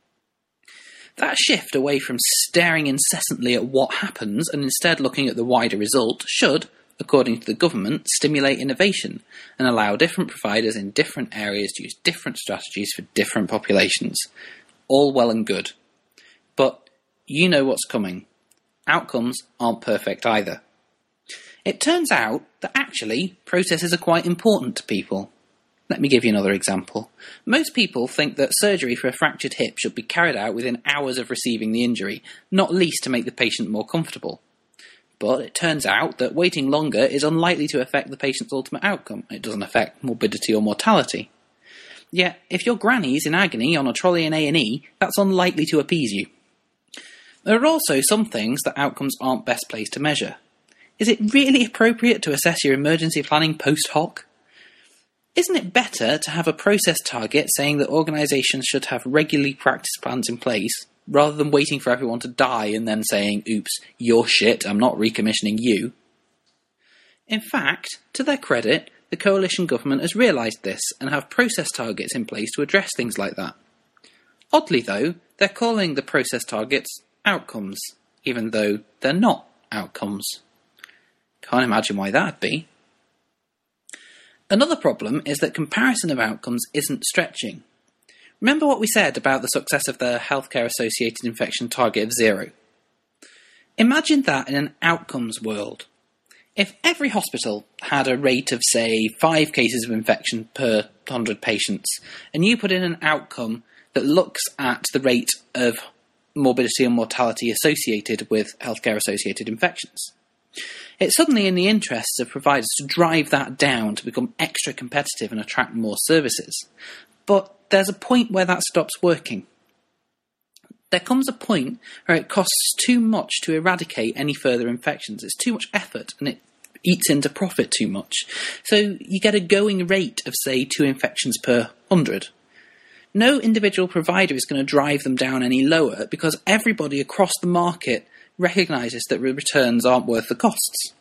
That shift away from staring incessantly at what happens and instead looking at the wider result should, according to the government, stimulate innovation and allow different providers in different areas to use different strategies for different populations. All well and good. But you know what's coming. Outcomes aren't perfect either. It turns out that actually processes are quite important to people. Let me give you another example. Most people think that surgery for a fractured hip should be carried out within hours of receiving the injury, not least to make the patient more comfortable. But it turns out that waiting longer is unlikely to affect the patient's ultimate outcome. It doesn't affect morbidity or mortality. Yet, if your granny's in agony on a trolley in A and E, that's unlikely to appease you. There are also some things that outcomes aren't best placed to measure. Is it really appropriate to assess your emergency planning post hoc? Isn't it better to have a process target saying that organisations should have regularly practice plans in place, rather than waiting for everyone to die and then saying, oops, you're shit, I'm not recommissioning you? In fact, to their credit, the coalition government has realised this and have process targets in place to address things like that. Oddly though, they're calling the process targets outcomes, even though they're not outcomes. Can't imagine why that'd be. Another problem is that comparison of outcomes isn't stretching. Remember what we said about the success of the healthcare-associated infection target of zero? Imagine that in an outcomes world. If every hospital had a rate of, say, five cases of infection per one hundred patients, and you put in an outcome that looks at the rate of morbidity and mortality associated with healthcare-associated infections, it's suddenly in the interests of providers to drive that down to become extra competitive and attract more services. But there's a point where that stops working. There comes a point where it costs too much to eradicate any further infections. It's too much effort and it eats into profit too much. So you get a going rate of, say, two infections per hundred. No individual provider is going to drive them down any lower because everybody across the market recognises that returns aren't worth the costs.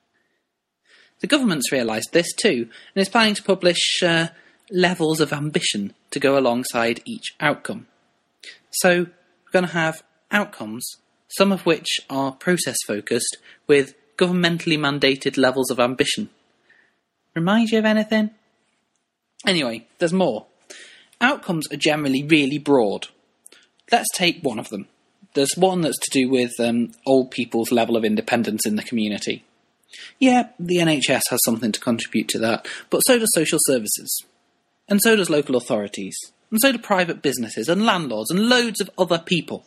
The government's realised this too and is planning to publish uh, levels of ambition to go alongside each outcome. So we're going to have outcomes, some of which are process-focused, with governmentally mandated levels of ambition. Remind you of anything? Anyway, there's more. Outcomes are generally really broad. Let's take one of them. There's one that's to do with um, old people's level of independence in the community. Yeah, the N H S has something to contribute to that, but so does social services. And so does local authorities. And so do private businesses and landlords and loads of other people.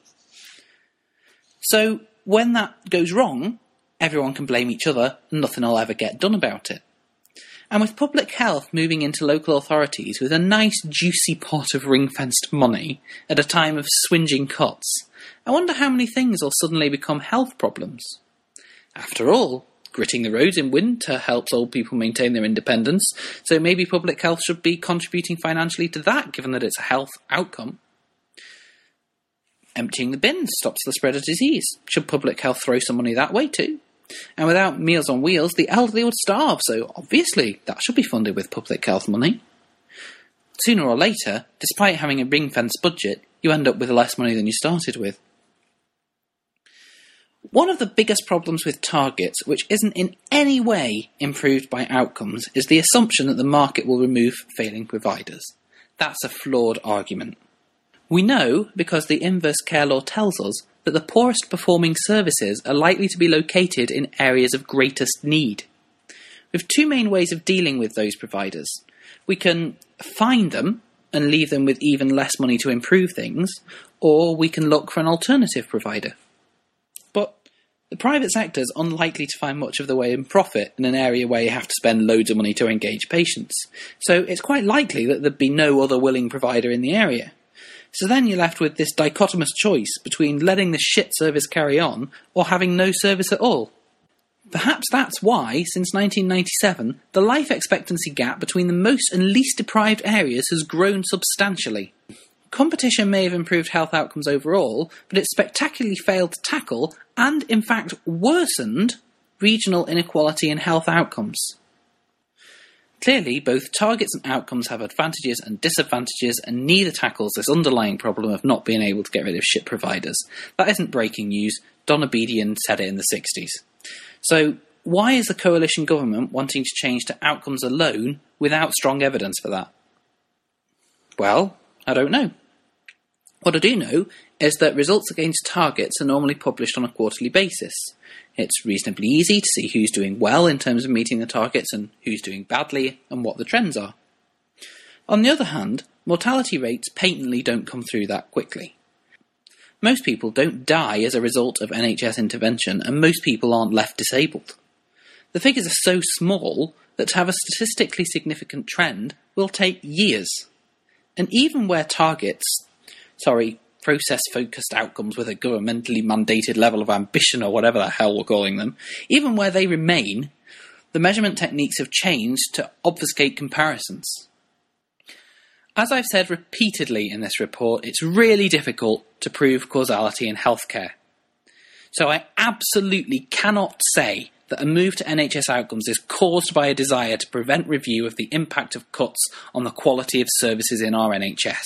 So when that goes wrong, everyone can blame each other and nothing will ever get done about it. And with public health moving into local authorities with a nice juicy pot of ring-fenced money at a time of swinging cuts, I wonder how many things will suddenly become health problems. After all, gritting the roads in winter helps old people maintain their independence, so maybe public health should be contributing financially to that, given that it's a health outcome. Emptying the bins stops the spread of disease. Should public health throw some money that way too? And without Meals on Wheels, the elderly would starve, so obviously that should be funded with public health money. Sooner or later, despite having a ring-fenced budget, you end up with less money than you started with. One of the biggest problems with targets, which isn't in any way improved by outcomes, is the assumption that the market will remove failing providers. That's a flawed argument. We know because the inverse care law tells us that the poorest performing services are likely to be located in areas of greatest need. We have two main ways of dealing with those providers. We can find them and leave them with even less money to improve things, or we can look for an alternative provider. But the private sector is unlikely to find much of the way in profit in an area where you have to spend loads of money to engage patients, so it's quite likely that there'd be no other willing provider in the area. So then you're left with this dichotomous choice between letting the shit service carry on or having no service at all. Perhaps that's why, since nineteen ninety-seven, the life expectancy gap between the most and least deprived areas has grown substantially. Competition may have improved health outcomes overall, but it spectacularly failed to tackle, and in fact worsened, regional inequality in health outcomes. Clearly, both targets and outcomes have advantages and disadvantages, and neither tackles this underlying problem of not being able to get rid of shit providers. That isn't breaking news. Don Obedian said it in the sixties. So, why is the coalition government wanting to change to outcomes alone without strong evidence for that? Well, I don't know. What I do know is that results against targets are normally published on a quarterly basis. It's reasonably easy to see who's doing well in terms of meeting the targets and who's doing badly and what the trends are. On the other hand, mortality rates patently don't come through that quickly. Most people don't die as a result of N H S intervention, and most people aren't left disabled. The figures are so small that to have a statistically significant trend will take years. And even where targets, sorry, process-focused outcomes with a governmentally mandated level of ambition or whatever the hell we're calling them, even where they remain, the measurement techniques have changed to obfuscate comparisons. As I've said repeatedly in this report, it's really difficult to prove causality in healthcare. So I absolutely cannot say that a move to N H S outcomes is caused by a desire to prevent review of the impact of cuts on the quality of services in our N H S.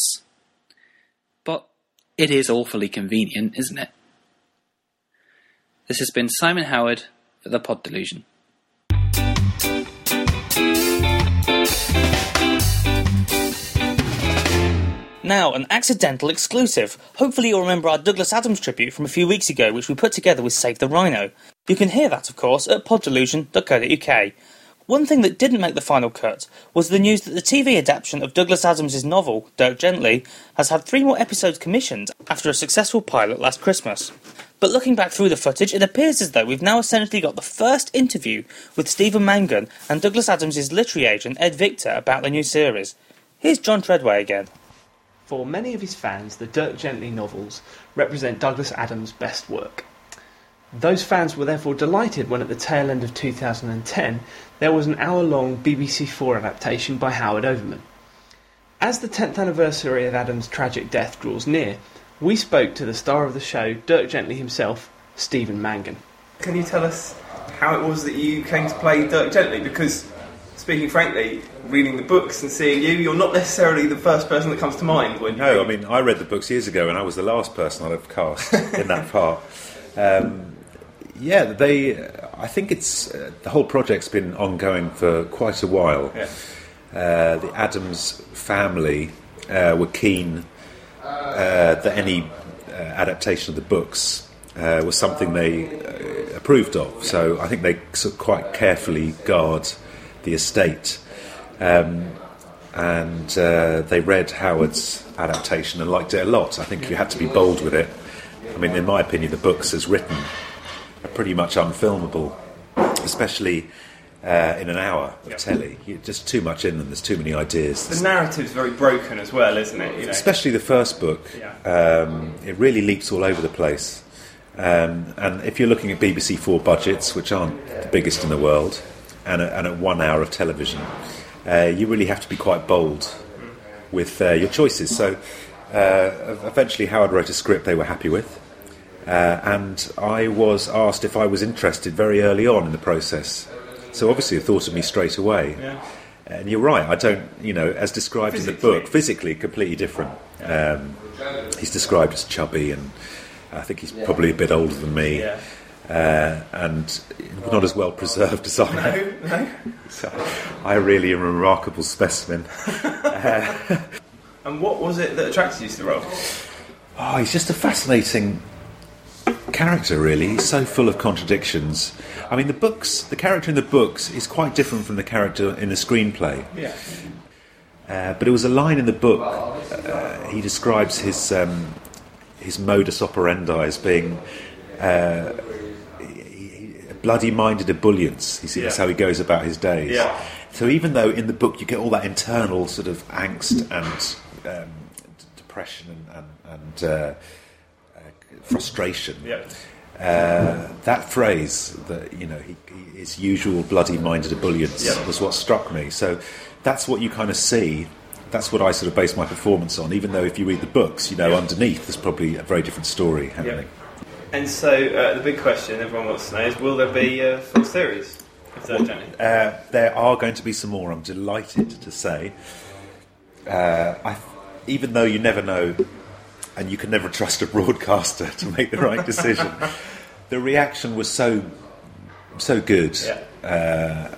But it is awfully convenient, isn't it? This has been Simon Howard for The Pod Delusion. Now, an accidental exclusive. Hopefully you'll remember our Douglas Adams tribute from a few weeks ago, which we put together with Save the Rhino. You can hear that, of course, at pod delusion dot co dot uk. One thing that didn't make the final cut was the news that the T V adaptation of Douglas Adams' novel, Dirk Gently, has had three more episodes commissioned after a successful pilot last Christmas. But looking back through the footage, it appears as though we've now essentially got the first interview with Stephen Mangan and Douglas Adams' literary agent Ed Victor about the new series. Here's John Treadway again. For many of his fans, the Dirk Gently novels represent Douglas Adams' best work. Those fans were therefore delighted when at the tail end of two thousand ten there was an hour-long B B C four adaptation by Howard Overman. As the tenth anniversary of Adams' tragic death draws near, we spoke to the star of the show, Dirk Gently himself, Stephen Mangan. Can you tell us how it was that you came to play Dirk Gently? Because, speaking frankly, reading the books and seeing you, you're not necessarily the first person that comes to mind when you... No, I mean, I read the books years ago and I was the last person I'd have cast in that part. Um, yeah, they... I think it's... Uh, the whole project's been ongoing for quite a while. Yeah. Uh, the Adams family uh, were keen uh, that any uh, adaptation of the books uh, was something they uh, approved of. So I think they sort of quite carefully guard the estate. Um, and uh, they read Howard's adaptation and liked it a lot. I think you had to be bold with it. I mean, in my opinion, the books as written are pretty much unfilmable, especially uh, in an hour of yep. telly. You're just too much in them, there's too many ideas. The narrative's very broken as well, isn't it? You know? Especially the first book. Yeah. Um, it really leaps all over the place. Um, and if you're looking at B B C four budgets, which aren't the biggest in the world, and, a, and at one hour of television, uh, you really have to be quite bold with uh, your choices. So uh, eventually Howard wrote a script they were happy with, uh, and I was asked if I was interested very early on in the process. So obviously they thought of me straight away. Yeah. And you're right, I don't, you know, as described physically. in the book, physically completely different. Um, he's described as chubby, and I think he's probably a bit older than me. Yeah. Uh, and not as well preserved as I am. No, no. So I really am a remarkable specimen. uh, And what was it that attracted you to the role? Oh, he's just a fascinating character, really. He's so full of contradictions. I mean, the books, the character in the books is quite different from the character in the screenplay. Yeah. Uh, but it was a line in the book. Uh, he describes his um, his modus operandi as being uh, he, he, bloody-minded ebullience. He sees Yeah. how he goes about his days. Yeah. So even though in the book you get all that internal sort of angst and um, d- depression and, and, and uh, uh, frustration, Yeah. uh, that phrase, that you know, he, he, his usual bloody-minded ebullience, Yeah. was what struck me. So that's what you kind of see. That's what I sort of base my performance on. Even though if you read the books, you know, Yeah. underneath there's probably a very different story happening. And so uh, the big question everyone wants to know is, will there be a full series of Dirk Gently? Uh, there are going to be some more, I'm delighted to say. Uh, I, even though you never know, and you can never trust a broadcaster to make the right decision, the reaction was so so good. Yeah. Uh,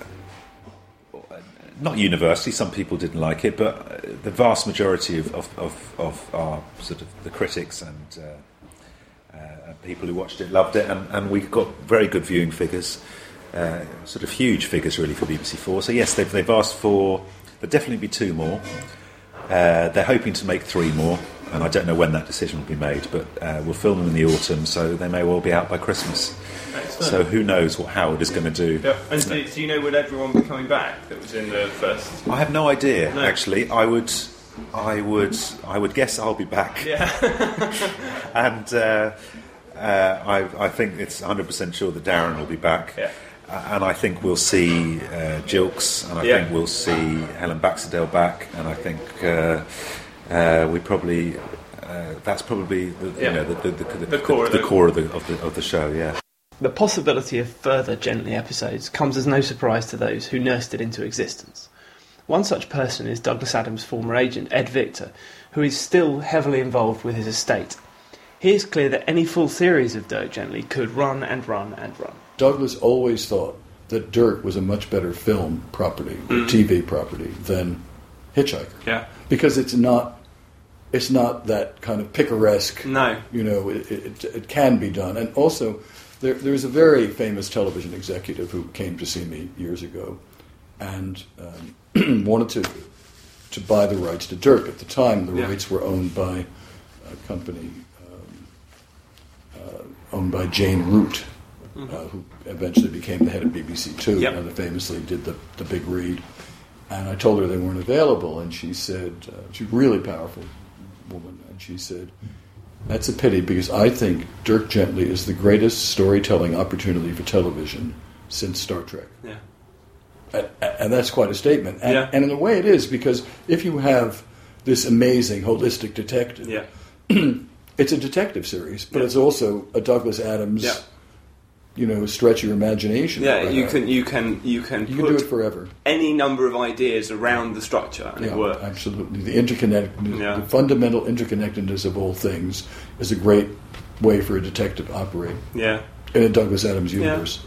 not universally, some people didn't like it, but the vast majority of, of, of, of our sort of the critics and uh, uh, people who watched it loved it, and, and we got very good viewing figures. Uh, sort of huge figures really for B B C Four. So yes, they've, they've asked for there'll definitely be two more. Uh, they're hoping to make three more, and I don't know when that decision will be made, but uh, we'll film them in the autumn, so they may well be out by Christmas. Excellent. So who knows what Howard is going to do. Yeah. And do, do you know would everyone be coming back that was in the first? I have no idea, No. actually. I would, I would, I would guess I'll be back. Yeah. and uh, uh, I, I think it's one hundred percent sure that Darren will be back. Yeah. Uh, and I think we'll see uh, Jilks, and I Yeah. think we'll see Helen Baxendale back, and I think uh, uh, we probably uh, that's probably the, Yeah. you know the, the, the, The core of the, the- core of the, of the of the show. Yeah. The possibility of further Gently episodes comes as no surprise to those who nursed it into existence. One such person is Douglas Adams' former agent, Ed Victor, who is still heavily involved with his estate. He is clear that any full series of Dirk Gently could run and run and run. Douglas always thought that Dirk was a much better film property, or T V property, than Hitchhiker. Yeah. Because it's not, it's not that kind of picaresque. No. You know, it, it, it can be done. And also, there, there's a very famous television executive who came to see me years ago and um, wanted to to buy the rights to Dirk. At the time, the Yeah. rights were owned by a company um, uh, owned by Jane Root, uh, who eventually became the head of B B C Two, Yep. and famously did the, the big read. And I told her they weren't available, and she said, uh, she's a really powerful woman, and she said, that's a pity, because I think Dirk Gently is the greatest storytelling opportunity for television since Star Trek. Yeah. And, and that's quite a statement. And, Yeah. and in a way it is, because if you have this amazing holistic detective, Yeah. it's a detective series, but it's also a Douglas Adams, Yeah. you know, stretch your imagination. Yeah. right You out. can you can you can You put can do it forever. any number of ideas around the structure and Yeah, it works. absolutely. The interconnect, Yeah. the fundamental interconnectedness of all things is a great way for a detective to operate Yeah. in a Douglas Adams universe.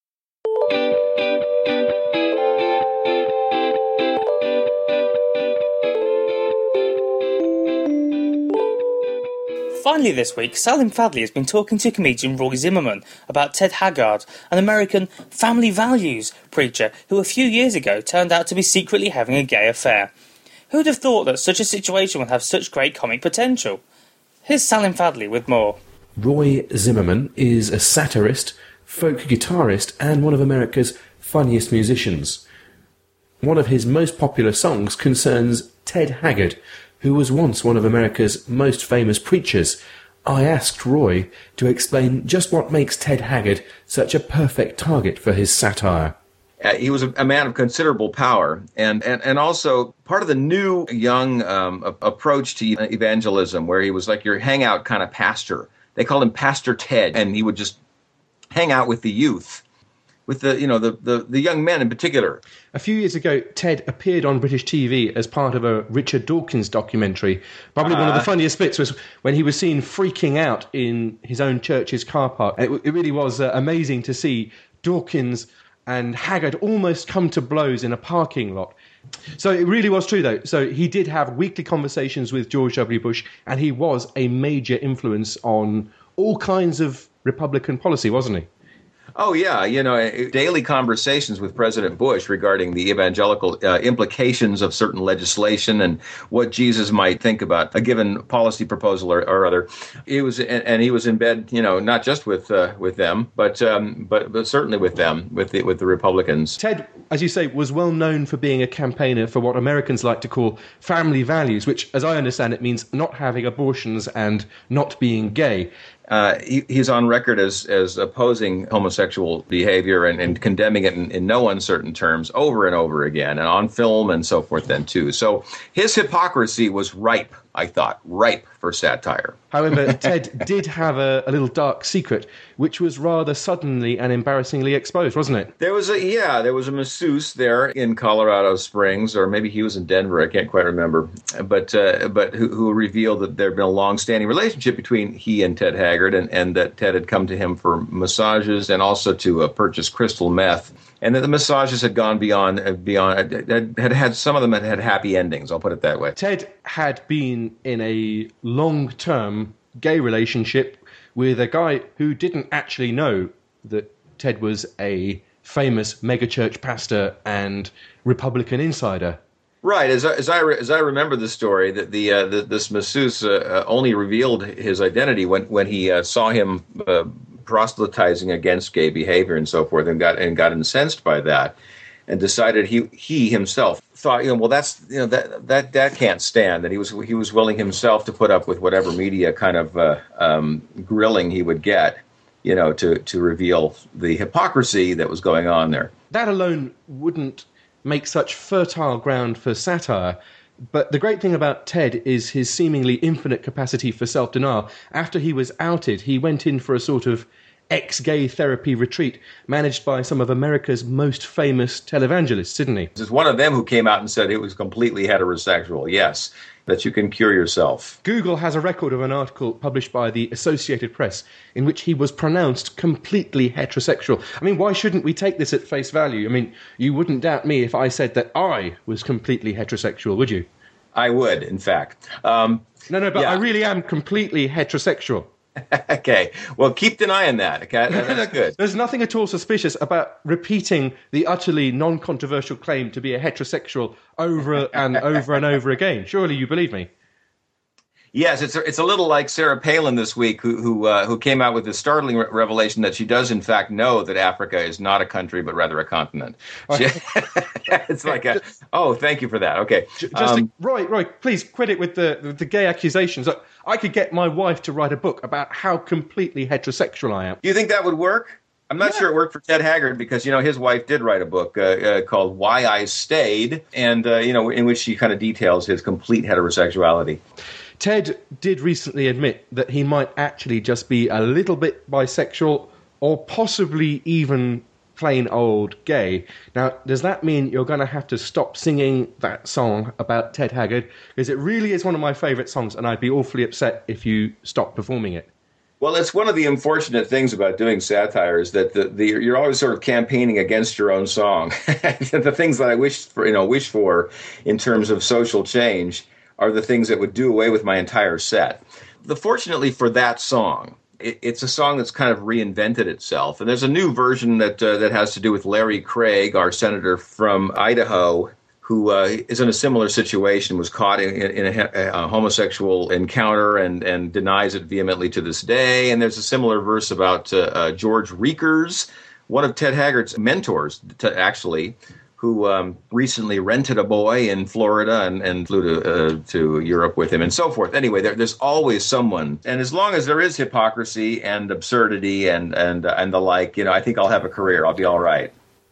Finally this week, Salim Fadli has been talking to comedian Roy Zimmerman about Ted Haggard, an American family values preacher who a few years ago turned out to be secretly having a gay affair. Who would have thought that such a situation would have such great comic potential? Here's Salim Fadli with more. Roy Zimmerman is a satirist, folk guitarist, and one of America's funniest musicians. One of his most popular songs concerns Ted Haggard, who was once one of America's most famous preachers. I asked Roy to explain just what makes Ted Haggard such a perfect target for his satire. Uh, he was a, a man of considerable power, and, and, and also part of the new young um, a- approach to evangelism, where he was like your hangout kind of pastor. They called him Pastor Ted, and he would just hang out with the youth, with the you know the, the, the young men in particular. A few years ago, Ted appeared on British T V as part of a Richard Dawkins documentary. Probably uh, one of the funniest bits was when he was seen freaking out in his own church's car park. It, it really was uh, amazing to see Dawkins and Haggard almost come to blows in a parking lot. So it really was true, though. So he did have weekly conversations with George W. Bush, and he was a major influence on all kinds of Republican policy, wasn't he? Oh, yeah. You know, daily conversations with President Bush regarding the evangelical uh, implications of certain legislation and what Jesus might think about a given policy proposal or, or other. He was, and, and he was in bed, you know, not just with uh, with them, but, um, but but certainly with them, with the, with the Republicans. Ted, as you say, was well known for being a campaigner for what Americans like to call family values, which, as I understand it, means not having abortions and not being gay. Uh, he, he's on record as, as opposing homosexual behavior and, and condemning it in, in no uncertain terms over and over again, and on film and so forth then too. So his hypocrisy was ripe, I thought, ripe for satire. However, Ted did have a, a little dark secret, which was rather suddenly and embarrassingly exposed, wasn't it? There was a, yeah, there was a masseuse there in Colorado Springs, or maybe he was in Denver, I can't quite remember, but uh, but who, who revealed that there had been a long-standing relationship between he and Ted Haggard, and, and that Ted had come to him for massages and also to uh, purchase crystal meth. And that the massages had gone beyond, uh, beyond had, had had some of them had had happy endings, I'll put it that way. Ted had been in a long-term gay relationship with a guy who didn't actually know that Ted was a famous megachurch pastor and Republican insider. Right, as I, as I as I remember the story, that the, uh, the this masseuse uh, only revealed his identity when when he uh, saw him uh, proselytizing against gay behavior and so forth, and got and got incensed by that, and decided he he himself thought, you know, well, that's you know that that that can't stand. That he was he was willing himself to put up with whatever media kind of uh, um, grilling he would get, you know, to to reveal the hypocrisy that was going on there. That alone wouldn't make such fertile ground for satire. But the great thing about Ted is his seemingly infinite capacity for self-denial. After he was outed, he went in for a sort of ex-gay therapy retreat managed by some of America's most famous televangelists, didn't he? There's one of them who came out and said it was completely heterosexual. Yes, that you can cure yourself. Google has a record of an article published by the Associated Press in which he was pronounced completely heterosexual. I mean, why shouldn't we take this at face value? I mean, you wouldn't doubt me if I said that I was completely heterosexual, would you? I would, in fact. Um, no, no, but yeah. I really am completely heterosexual. Okay, well, keep denying that. Okay, that's good. There's nothing at all suspicious about repeating the utterly non-controversial claim to be a heterosexual over and over and over again. Surely you believe me? Yes, it's a, it's a little like Sarah Palin this week, who who uh, who came out with the startling re- revelation that she does in fact know that Africa is not a country but rather a continent. She, it's like a oh, thank you for that. Okay, just um, a, Roy, Roy, please quit it with the the gay accusations. I could get my wife to write a book about how completely heterosexual I am. Do you think that would work? I'm not yeah. sure it worked for Ted Haggard because, you know, his wife did write a book uh, uh, called Why I Stayed, and, uh, you know, in which she kind of details his complete heterosexuality. Ted did recently admit that he might actually just be a little bit bisexual or possibly even plain old gay. Now, does that mean you're going to have to stop singing that song about Ted Haggard? Because it really is one of my favourite songs, and I'd be awfully upset if you stopped performing it. Well, it's one of the unfortunate things about doing satire is that the, the you're always sort of campaigning against your own song. The things that I wish for, you know, wish for in terms of social change are the things that would do away with my entire set. The, fortunately for that song, it, it's a song that's kind of reinvented itself. And there's a new version that uh, that has to do with Larry Craig, our senator from Idaho, who uh, is in a similar situation, was caught in, in a, a homosexual encounter and, and denies it vehemently to this day. And there's a similar verse about uh, uh, George Reekers, one of Ted Haggard's mentors, to actually, who um, recently rented a boy in Florida and, and flew to uh, to Europe with him and so forth. Anyway, there, there's always someone. And as long as there is hypocrisy and absurdity and, and, uh, and the like, you know, I think I'll have a career. I'll be all right.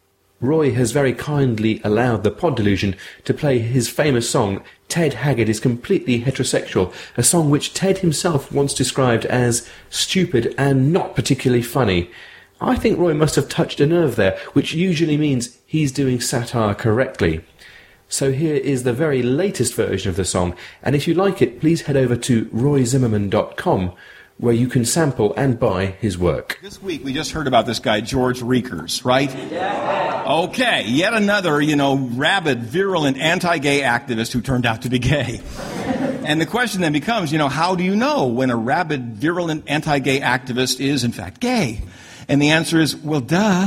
Roy has very kindly allowed the Pod Delusion to play his famous song, Ted Haggard is Completely Heterosexual, a song which Ted himself once described as stupid and not particularly funny. I think Roy must have touched a nerve there, which usually means he's doing satire correctly. So here is the very latest version of the song, and if you like it, please head over to roy zimmerman dot com, where you can sample and buy his work. This week we just heard about this guy, George Riekers, right? Yeah. Okay, yet another, you know, rabid, virulent, anti-gay activist who turned out to be gay. And the question then becomes, you know, how do you know when a rabid, virulent, anti-gay activist is, in fact, gay? And the answer is, well, duh.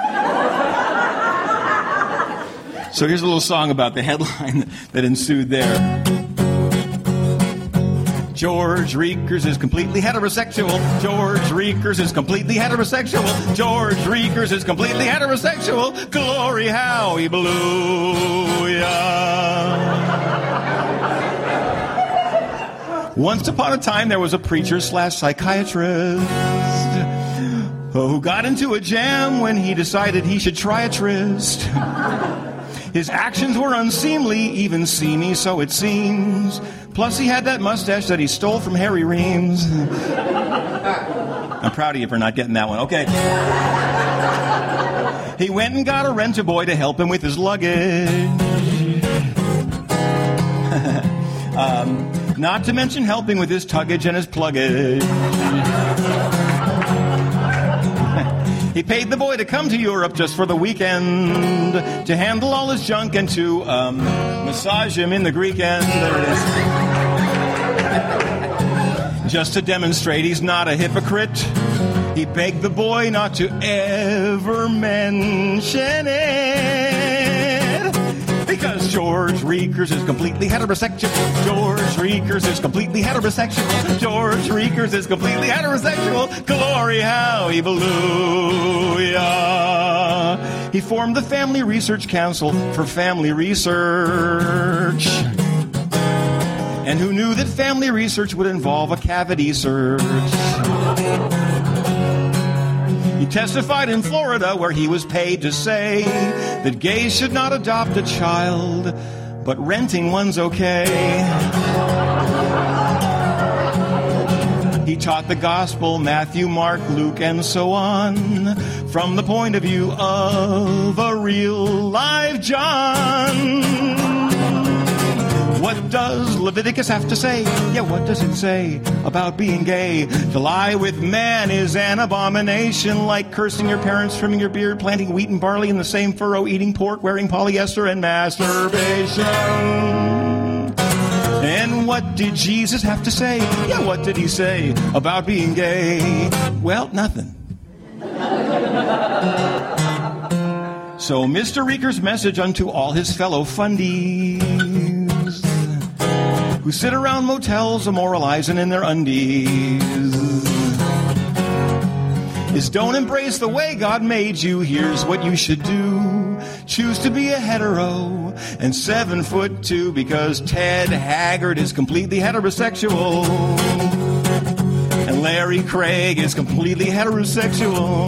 So here's a little song about the headline that ensued there. George Riekers is completely heterosexual. George Riekers is completely heterosexual. George Riekers is completely heterosexual. Glory, hallelujah. Once upon a time, there was a preacher slash psychiatrist who got into a jam when he decided he should try a tryst. His actions were unseemly, even seamy, so it seems. Plus, he had that mustache that he stole from Harry Reams. I'm proud of you for not getting that one. Okay. He went and got a rent-a-boy to help him with his luggage. um, not to mention helping with his tuggage and his pluggage. He paid the boy to come to Europe just for the weekend, to handle all his junk and to um, massage him in the Greek end. There it is. Just to demonstrate he's not a hypocrite, he begged the boy not to ever mention it. Because George Riekers is completely heterosexual. George Riekers is completely heterosexual. George Riekers is completely heterosexual. Glory, hallelujah. He formed the Family Research Council for family research. And who knew that family research would involve a cavity search? He testified in Florida where he was paid to say that gays should not adopt a child, but renting one's okay. He taught the gospel, Matthew, Mark, Luke, and so on, from the point of view of a real live John. What does Leviticus have to say? Yeah, what does it say about being gay? To lie with man is an abomination, like cursing your parents, trimming your beard, planting wheat and barley in the same furrow, eating pork, wearing polyester, and masturbation. And what did Jesus have to say? Yeah, what did he say about being gay? Well, nothing. So Mister Riekers' message unto all his fellow fundies who sit around motels immoralizing in their undies is don't embrace the way God made you. Here's what you should do. Choose to be a hetero and seven foot two, because Ted Haggard is completely heterosexual and Larry Craig is completely heterosexual.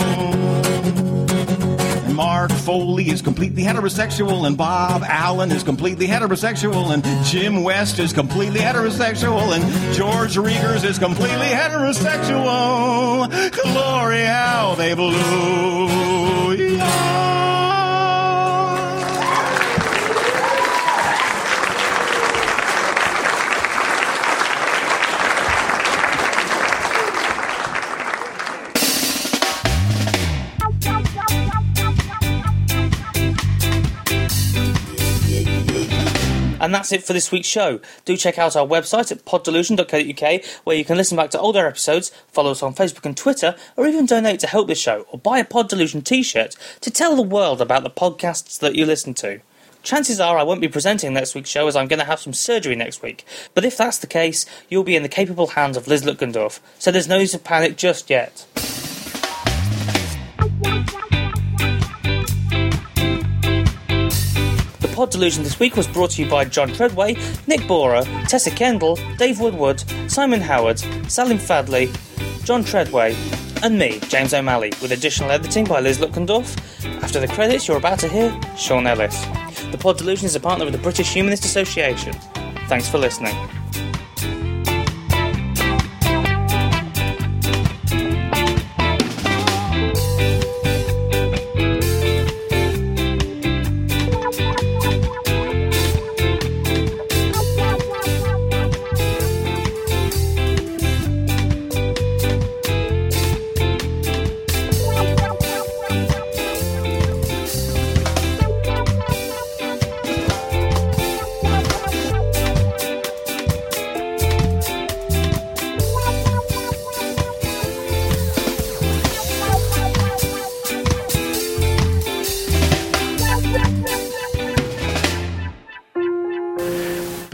Mark Foley is completely heterosexual, and Bob Allen is completely heterosexual, and Jim West is completely heterosexual, and George Riekers is completely heterosexual. Glory, how they blew. Yeah. And that's it for this week's show. Do check out our website at pod delusion dot co dot uk, where you can listen back to older episodes, follow us on Facebook and Twitter, or even donate to help this show, or buy a Pod Delusion t-shirt to tell the world about the podcasts that you listen to. Chances are I won't be presenting next week's show, as I'm going to have some surgery next week, but if that's the case, you'll be in the capable hands of Liz Lutkendorf, so there's no need to panic just yet. Pod Delusion this week was brought to you by John Treadway, Nick Bora, Tessa Kendall, Dave Woodward, Simon Howard, Salim Fadley, John Treadway, and me, James O'Malley, with additional editing by Liz Lutkendorf. After the credits, you're about to hear Sean Ellis. The Pod Delusion is a partner of the British Humanist Association. Thanks for listening.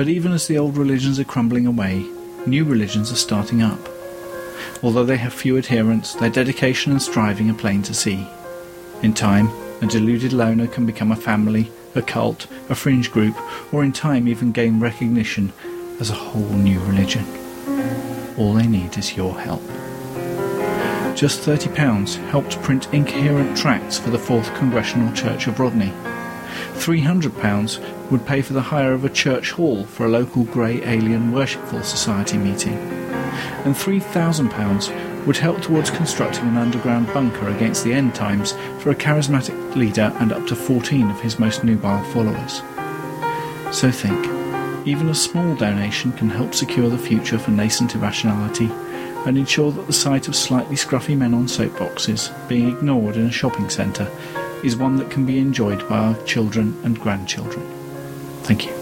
But even as the old religions are crumbling away, new religions are starting up. Although they have few adherents, their dedication and striving are plain to see. In time, a deluded loner can become a family, a cult, a fringe group, or in time even gain recognition as a whole new religion. All they need is your help. Just thirty pounds helped print incoherent tracts for the fourth Congregational Church of Rodney. three hundred pounds would pay for the hire of a church hall for a local Grey Alien Worshipful Society meeting. And three thousand pounds would help towards constructing an underground bunker against the end times for a charismatic leader and up to fourteen of his most nubile followers. So think, even a small donation can help secure the future for nascent irrationality and ensure that the sight of slightly scruffy men on soapboxes being ignored in a shopping centre is one that can be enjoyed by our children and grandchildren. Thank you.